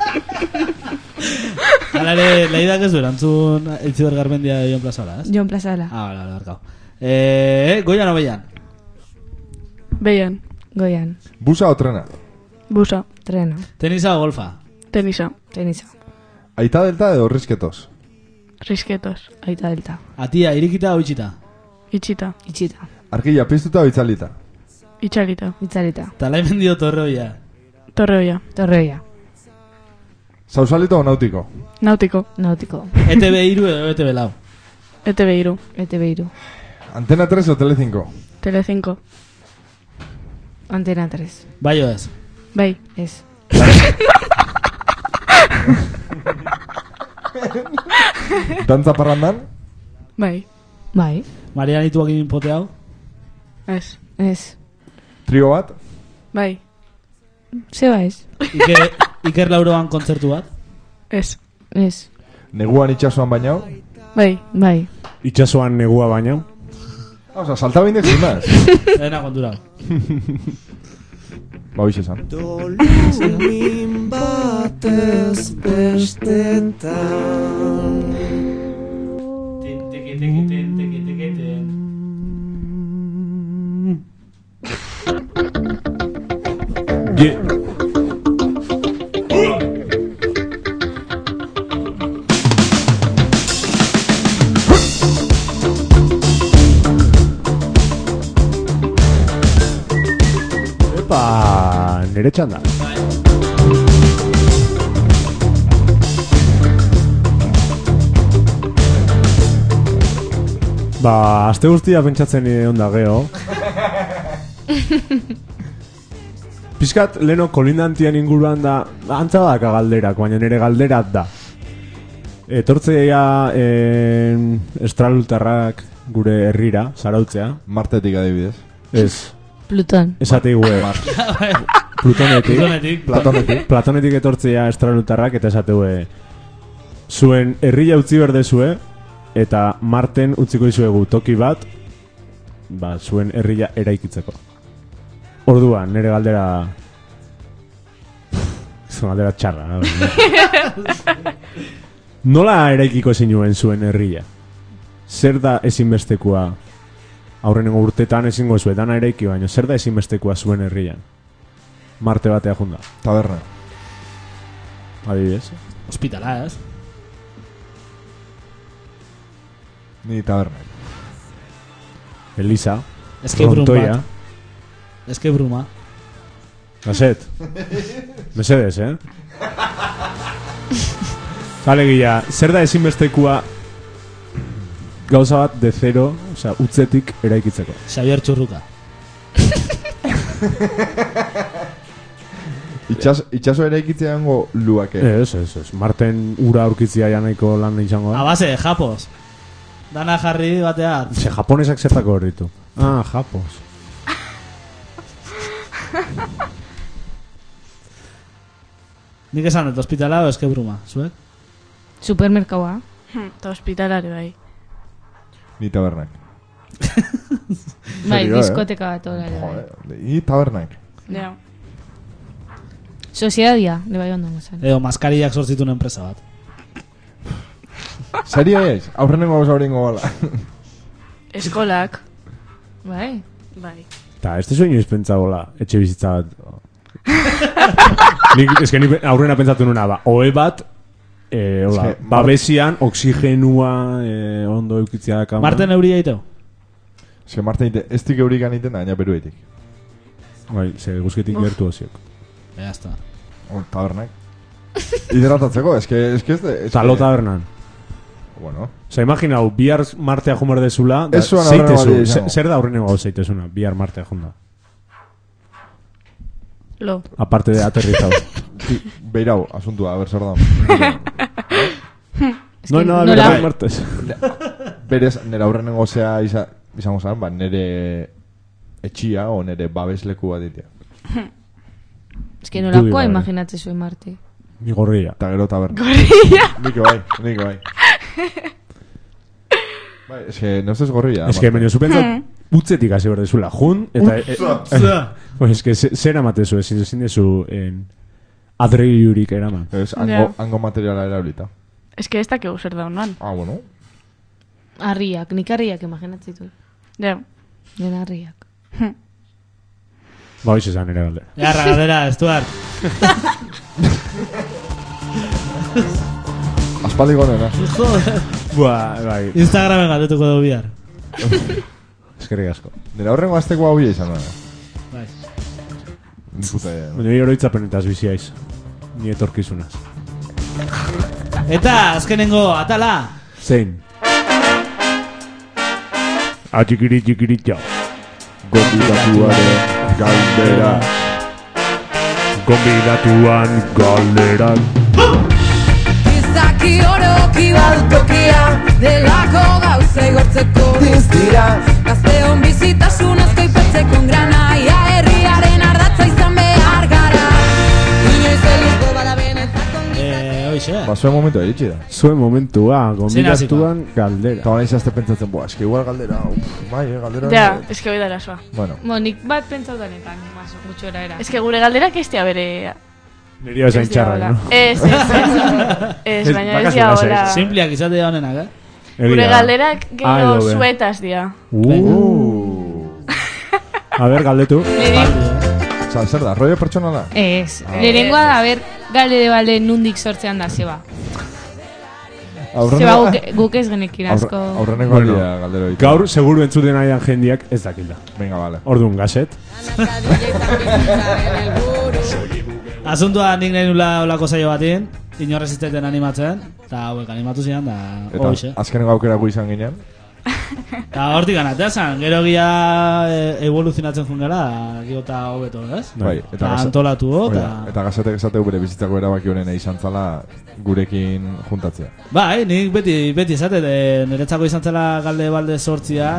Alare, laidak ez du erantzun Aitziber Garmendia de Jon Plazaola, ez? Jon Plazaola. Vale, barkau. Goian o Beian? Beian. Goian. Busa o trena? Busa. Trena. Tenisa o golfa? Tenisa. Aita delta edo risketos? Risketos. Aita delta. Atia, irikita o itxita? Itxita. Arkilla, piztuta o itzalita? Itxalita. Talaimendio Torreoia? Torreoia. Sausalito o nautiko? Nautiko. ETB iru edo ETB lau? ETB iru. Antena 3 o Telecinco? Telecinco. Antena 3. Bai o ez? Bai. Ez. Dantza parrandan? Bai. Marianituak inpote hau? Ez. Trio bat? Bai. Zeba ez. Iker Lauroan kontzertu bat? Ez. Neguan itxasuan bainau? Bai. Itxasuan negua bainau? Osa, saltaba indek zimaz. Ena kontura. Ba, hoxe esan. Dolumin batez bestetan nere txanda. Ba, aste guztia pentsatzen onda geho. Piskat, leno kolindantian inguruan da, antza badaka galderak, baina nire galderat da. Etortzea estralultarrak gure herrira, zarautzea. Martetik adibidez. Ez. Pluton. Esate gue. Platonetik etortzea estralultarrak eta esate gue. Zuen herria utzi berdezue, eta Marten utziko izuegu toki bat, ba, zuen herria eraikitzeko. Orduan, nire galdera... galdera txarra. Nola eraikiko zinuen zuen herria? Zer da ezinbestekoa? Aurrenengo urtetan ezingo zuen, dana eraiki baino. Zer da ezinbestekoa zuen herrian? Marte batea junda. Taberna. Adibidez. Hospitala, ez? Ni taberna. Elisa. Escape room. Escape rooma. Gaset. Mesedes, Alegia, zer da ezinbestekoa gauza bat de zero, osea, utzetik eraikitzeko? Xavier Txurruka. Itxaso eraikitzea gango luake. Ez. Marten ura aurkitzia janaiko lan izango da. A base, japos. Dana jarri batean. Japonesak zertako hor ditu. Japos. Nik esan dut, hospitala o escape rooma, zuek? Supermerkaua. Eta hospitalare bai. Ni tabernak. Bai, diskoteka bat hola. Ni tabernak. Ja. Sociedadia, de bai ondo gozan. Edo, maskariak sortzitun enpresa bat. Serio ez? Aurrenengo gauza horrengo bala. Eskolak. Bai. Ta, este sueño izpentzagola, etxe bizitza bat. Nik aurrena pentsatu nuna, oe bat, babesian, oxigenua, ondo eukitzea kama. Marten euria iteo? Marten ite, ez dik eurikan iten da, baina peruetik. Bai, guzketik gertu oziok. Ya está. Tabernak. Hidratatzeko, ez que... Talo tabernan. Bueno. Imaginau, bihar martea jumar dezula, zer da aurrenengo gau zeitezuna, bihar martea junda? Lo. Aparte de aterrizado. Beirau, asuntua, a ver, zer da. No, martes. Berez, nera aurrenengo zea izango zan, ba, nere etxia o nere babesleku bat ditea. Ez que nolakoa imaginatze zuen Marte. Ni gorria. Ta gero taberna. Gorria? Niko bai. Bai, ez que no estás gorria. Ez que menio zupentzat utzetik hasi berdezula. Jun, eta... Pues es que zer amatezu, ezin dezu adreilurik eraman. Ez, hango materiala erabilita. Ez que ez dakegu zer daunan. Bueno. Arriak, nik arriak imaginatzitu. Ja. Den arriak. Ba, hoiz esan ere galdera. Jarra, galdera, Stuart. Aspaldi gonena. Bai. Instagramen galdetuko dugu bihar. Eskerrik asko. Nera horrengo azteko hau izan da. Bai. Ni oroitzapenetaz biziaiz. Ni etorkizunaz. Eta, azkenengo, atala. Zein. Atxikiri txau. Gonbidatuaren galdera. Gonbidatuan galdera. Izaki oroki badutokia, delako gauza igortzeko diztira. Gazteon bizitasun ozko ipetzeko granaia, herriaren ardatza izan behar gara. Inoiz eluko bada benetako Ba, zuen momentua iritsi da. Zuen momentua, gonbidatuan galdera. Eta baina izazte pentsatzen, eski igual galdera. Galdera. Ja, eski hori dara soa. Bueno. Nik bat pentsaudanetan, gutxo era. Eski gure galderak ez dia bere... Niria esain txarra, no? Ez, baina ez dia hola. Simpliak izate da honenak, Gure galderak gero zuetaz dia. A ver, galdetu. Zer da, rollo pertsonala? Ez, lehenengoa da, a ver, galde de balde nundik sortzean da, zeba. Zeba guk ez genekin asko. Aurreneko aldia galdero ditu. Gaur, seguru entzuten aian jendiak ez dakilda. Venga, vale. Orduan, gaset. Asuntua nik nahi nula olako zailo batien, inorrez izteten animatzen, eta hauek animatu zian, da hoxe. Eta azkenengo aukerako izan ginean. Eta hortik ganatea zan, gero gira evoluzionatzen jungela, giota hobeto, ez? Bai, eta antolatu eta gazetek esateu bere bizitzako erabaki honen izan zala gurekin juntatzea. Bai, nik beti esatet, niretzako izan zela galde balde sortzia,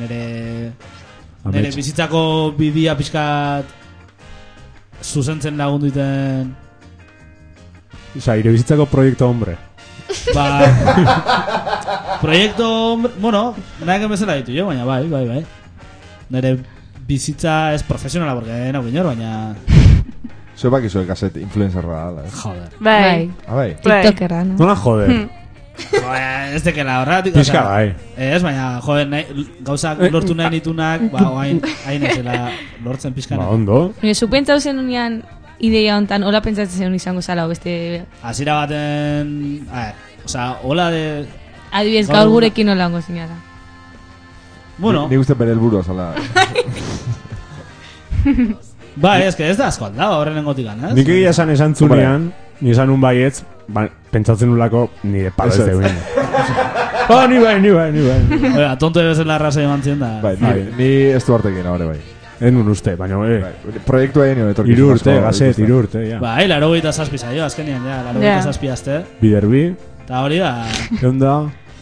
nire bizitzako bidia pixkat zuzentzen lagundu iten. Osa, ire bizitzako proiektu hombre. Ba, proiektu, bueno, nahi bezala ditu jo, baina bai. Nire bizitza ez profesionala, porque nago inor, baina... Zue baki zue gazet influencerra da, Joder. Bai. Bai. TikTokera, no? Nola joder? Ez dekela horretik. Pizka bai. Ez, baina, joder, gauzak lortu nahi nitunak, hain ezela lortzen pizkana. Ba, ondo. Zupentzau zen unian ideia hontan, hola pentsatzen zen izango zala, beste... Azira baten... A ver, oza, hola de... Adibidez, gaur gurekin hola hongo zinara. Bueno... Ni uste bere helburua zala. Bai, ez que ez da asko aldaba horren engotikan, ez? Nik egia esan zunean, ni esan un baietz, pentsatzen ulako nire palo ez deuin. Ni bai. Tonto ebesen la raza eman zien da... Bai, ni ez du hartekin, abare bai. En un uste, baina proiektu egin etorkizun asko. 3 urte, gazet, 3 urte, ja. Bai, 87 zaio, azkenian, ja, 87 azte. Biderbi. Eta hori da... Eunda...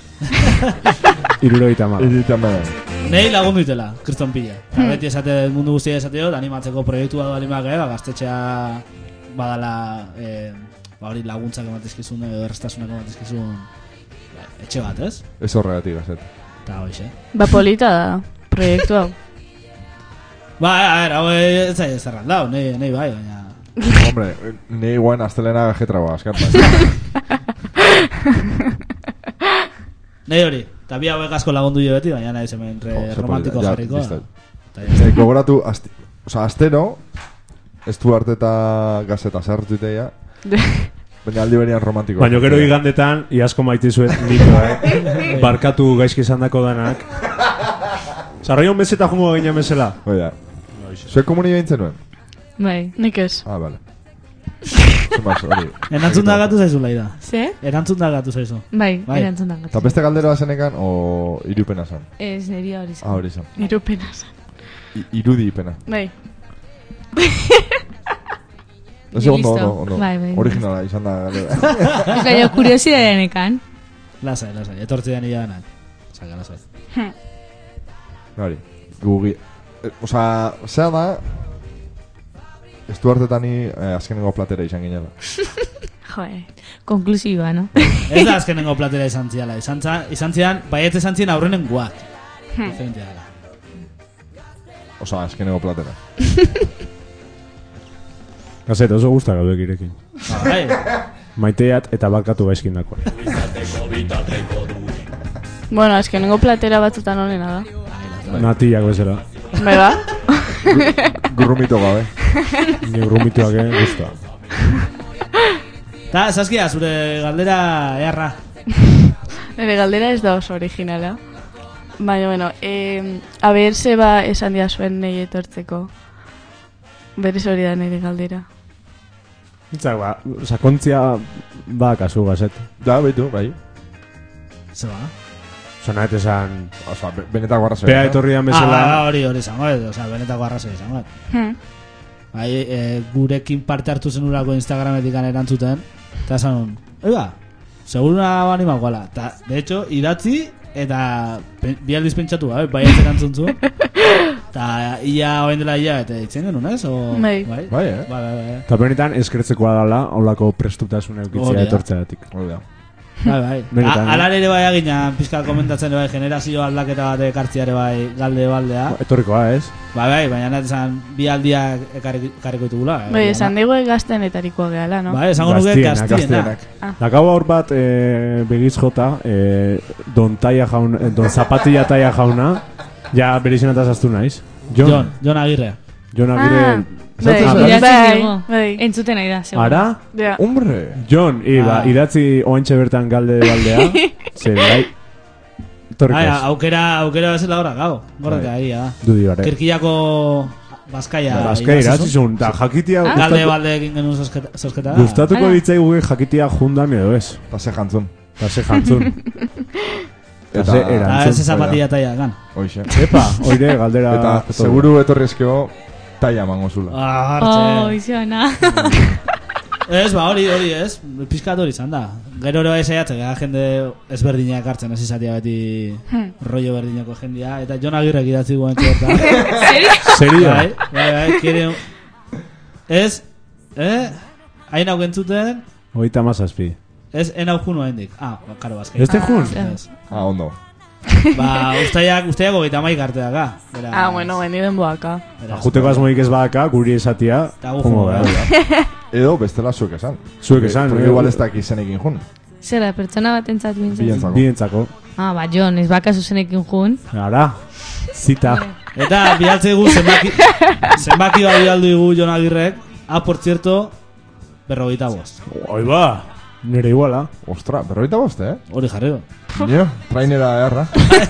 70. Nei lagundu itela, kriston pila. Beti esate mundu guztia esateo, animatzeko proiektua da animak, gaztetxea badala hori laguntzak ematizkizun, errestasunak ematizkizun etxe bat, ez? Ez horregatik, gazet. Eta hoxe. Ba, polita da, proiektu hau. Ba, hau ez zai ez zerrandau, nei bai, baina... Hombre, nei guen astelena jetragoa, askarta. Nei hori, eta bi hauek asko lagundu jo beti, baina nahi zemen romantiko jarriko. Gogoratu, astero, Stuart eta gazeta zertu iteia, baina aldi berian romantiko. Baina gero igandetan, iasko maite zuet niko, barkatu gaizki izan dako danak. Zarraion bezeta jungo gaina bezala. Oida. Zue komuni behintzen nuen? Bai, nik ez. Ah, vale. Erantzun da gatu zaizu, Laida. Ze? Erantzun da gatu zaizu. Bai, erantzun da gatu. Eta beste galdera zenekan, o irupena zan? Ez, neria hori zan. Ah, hori zan. Irupena zan. Irudi ipena. Bai. Ez ondo. Bai. Originala izan da galdera. Baina, kuriosidadea nekan. Lasai, etortzi da nila denak. Saka, lasai. Gari, gugi. Osa, zea da... Estuartetani azkenengo platera izan ginela. Joe, konklusiba, no? Ez da azkenengo platera izan ziala. Izan zian, baiet izan zian aurrenen guak. Diferentia da. Osa, azkenengo platera. Gazet, oso guztak gaudek irekin. Bai. Maiteat eta bakatu gaizkin dako. Bueno, azkenengo platera batzutan honena da. Natiak bezala. Bai ba? Gurrumito gabe. Ni gurrumituak guztua. Ta, Saskia, zure galdera earra. Nire galdera ez da oso originala. Baina, bueno, a ber, zeba esan dia zuen nahi etortzeko. Berez hori da nire galdera. Itzak, sakontzia kasu gazet. Da, behitu, bai. Zeba? Zonaet esan... Osa, benetako arrazoi. Pea etorrian bezala... hori izango, osa, benetako arrazoi izango. Bai, gurekin parte hartu zen urako Instagrametik erantzuten. Eta esan, eba, seguruna bani magoala. Eta, de hecho, idatzi eta bi aldiz pentsatu, bai ez erantzun zuen. Eta ia, oen dela ia, eta itzen genuen, ez? Bai, Eta benetan eskertzekoa dala, holako prestutasun eukitzea etortzeatik. Bai. Alar ere bai agina, pizka komentatzen bai, generazio aldaketa bat ekartziare bai galde baldea. Etorrikoa, ez? Bai, baina nahi esan bi aldiak ekarriko ditugula. Bai, esan dugu gaztenetarikoa gehala, no? Bai, esango nuke gaztienak. Dakau aur bat begiz jota, Don Zapatilla Taia jauna, ja berizinataz aztu naiz. Jon Agirre. Jon Agirre... Bai. Entzuten nahi da, seguro. Ara? Hombre! Jon, idatzi oantxe bertan galde baldea. Zer, bai. Torrikaz. Aukera bezala horra, gau. Gorreka, egia da. Dudi bare. Kirkiako Bazkaia idatzizun. Da, jakitia... Galde balde egin genuen zosketa. Gustatuko ditzai guge jakitia jundan edo ez. Ta se jantzun. Ze erantzun. Ez zapatilla taia gan. Hoxe. Epa, oire, galdera. Eta seguru etorrezkeo taia mango zula. Oh, izona. Ez, ba, hori ez. Pizkat hori izan da. Gero ero esaiatze, jende ezberdinak hartzen hasi zatia beti rollo berdinako jendia. Eta Jon Agirrek idatzi guen txerta. Serio? Bai, kire... Ez, hain hau gentzuten... 37. Ez, en hau junu haindik. Karo, bazkai. Ez te jun? Ondo. Ba, ustaiak 31 arteak, ga. Bueno, den boaka. Juteko asmoik ez badaka, guri esatia. Eta gu Edo, bestela zuek esan. Zuek esan. Porque igual ez dakiz zenekin jun. Zera, pertsona bat entzat bintzen. Bientzako. Ba, Jon, ez baka zuzenekin jun. Ara, zita. Eta bialtze gu zenbaki bat bialdu igu Jon Agirrek. Por cierto, 45. Oi ba, nire iguala. Ostra, 45, Hori jarrero. Jo, trainera erra.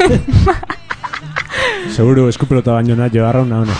Seguro eskupelota baino nahi jogarra una hona.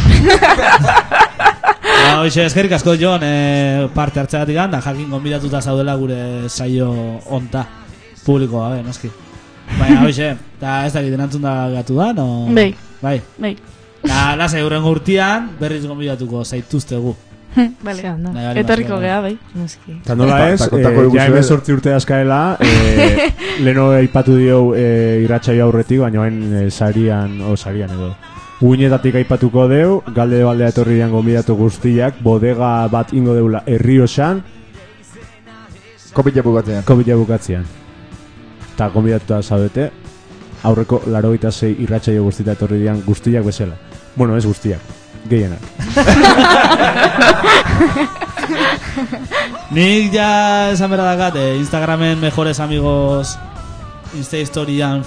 Hoxe, eskerrik asko Jon parte hartzegatik da, jakin gonbidatuta zaudela gure saio onta publikoa, noski. Baina hoxe, eta ez dakit enantzun da gatu da, no? Bai. Lasai hurrengo urtean berriz gonbidatuko zaituztegu. Vale. Etorriko gea, bai. Eta nola ez, ja 18 urte askaela, leno aipatu dio irratsaio aurretik, baina hain sarian edo. Uinetatik aipatuko deu, galde baldea etorri dian gonbidatu guztiak, bodega bat ingo deula Errioxan. Kopila bukatzean. Eta gonbidatuta zaudete, aurreko 86 irratsaio guztita etorri dian guztiak bezala. Bueno, ez guztiak, gehienak. Nik ja esan berda dakat, Instagramen mejores amigos Insta historian,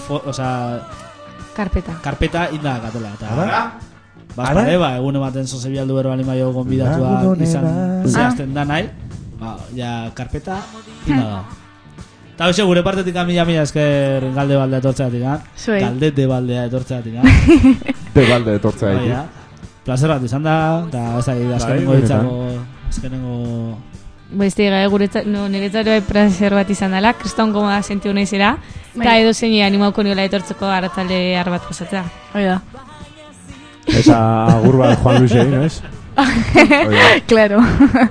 Karpeta inda gatela. Bazpare, egun ematen zoze bialdu bero alimaio gonbidatua izan zehazten da nahi. Ja, karpeta inda da. Eta hoxe, gure partetik mila esker galde baldea etortzeatik. Galde de baldea etortzeatik. De balde etortzeatik. Placer bat izan da, eta ez da, azkenengo ditzako, azkenengo... Beste niretzaro placer bat izan dela, kriston gomoda sentiu nahi zera, eta edo zein animauko niola etortzeko aratzalde arbat pasatzea. Oida. Esa agur bat Juan Luis egin, ez? Claro.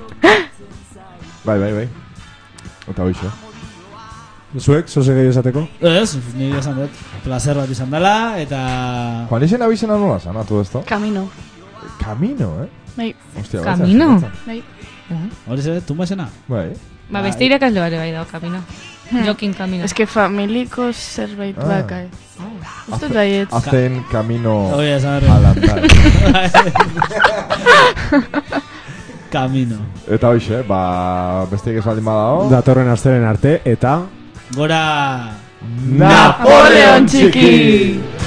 Bai. Eta hoxe. Zuek, zoze gehi esateko? Ez, nire esan dut. Placer bat izan dela, eta... Juan Luisen abizena nola zan, todo esto? Camino, Bai. Hostia, Camino? Bai. Hori zebe, tumba esena? Bai. Ba, beste irakasle bare bai dago Camino. Jokin Camino. Es que familiko zerbait baka. Uste baiet. Hacen camino Oye, al andar. Camino. Eta hoxe, besteik ez baldin badao. Datorren asteren arte, eta... Gora... Napoleon txiki!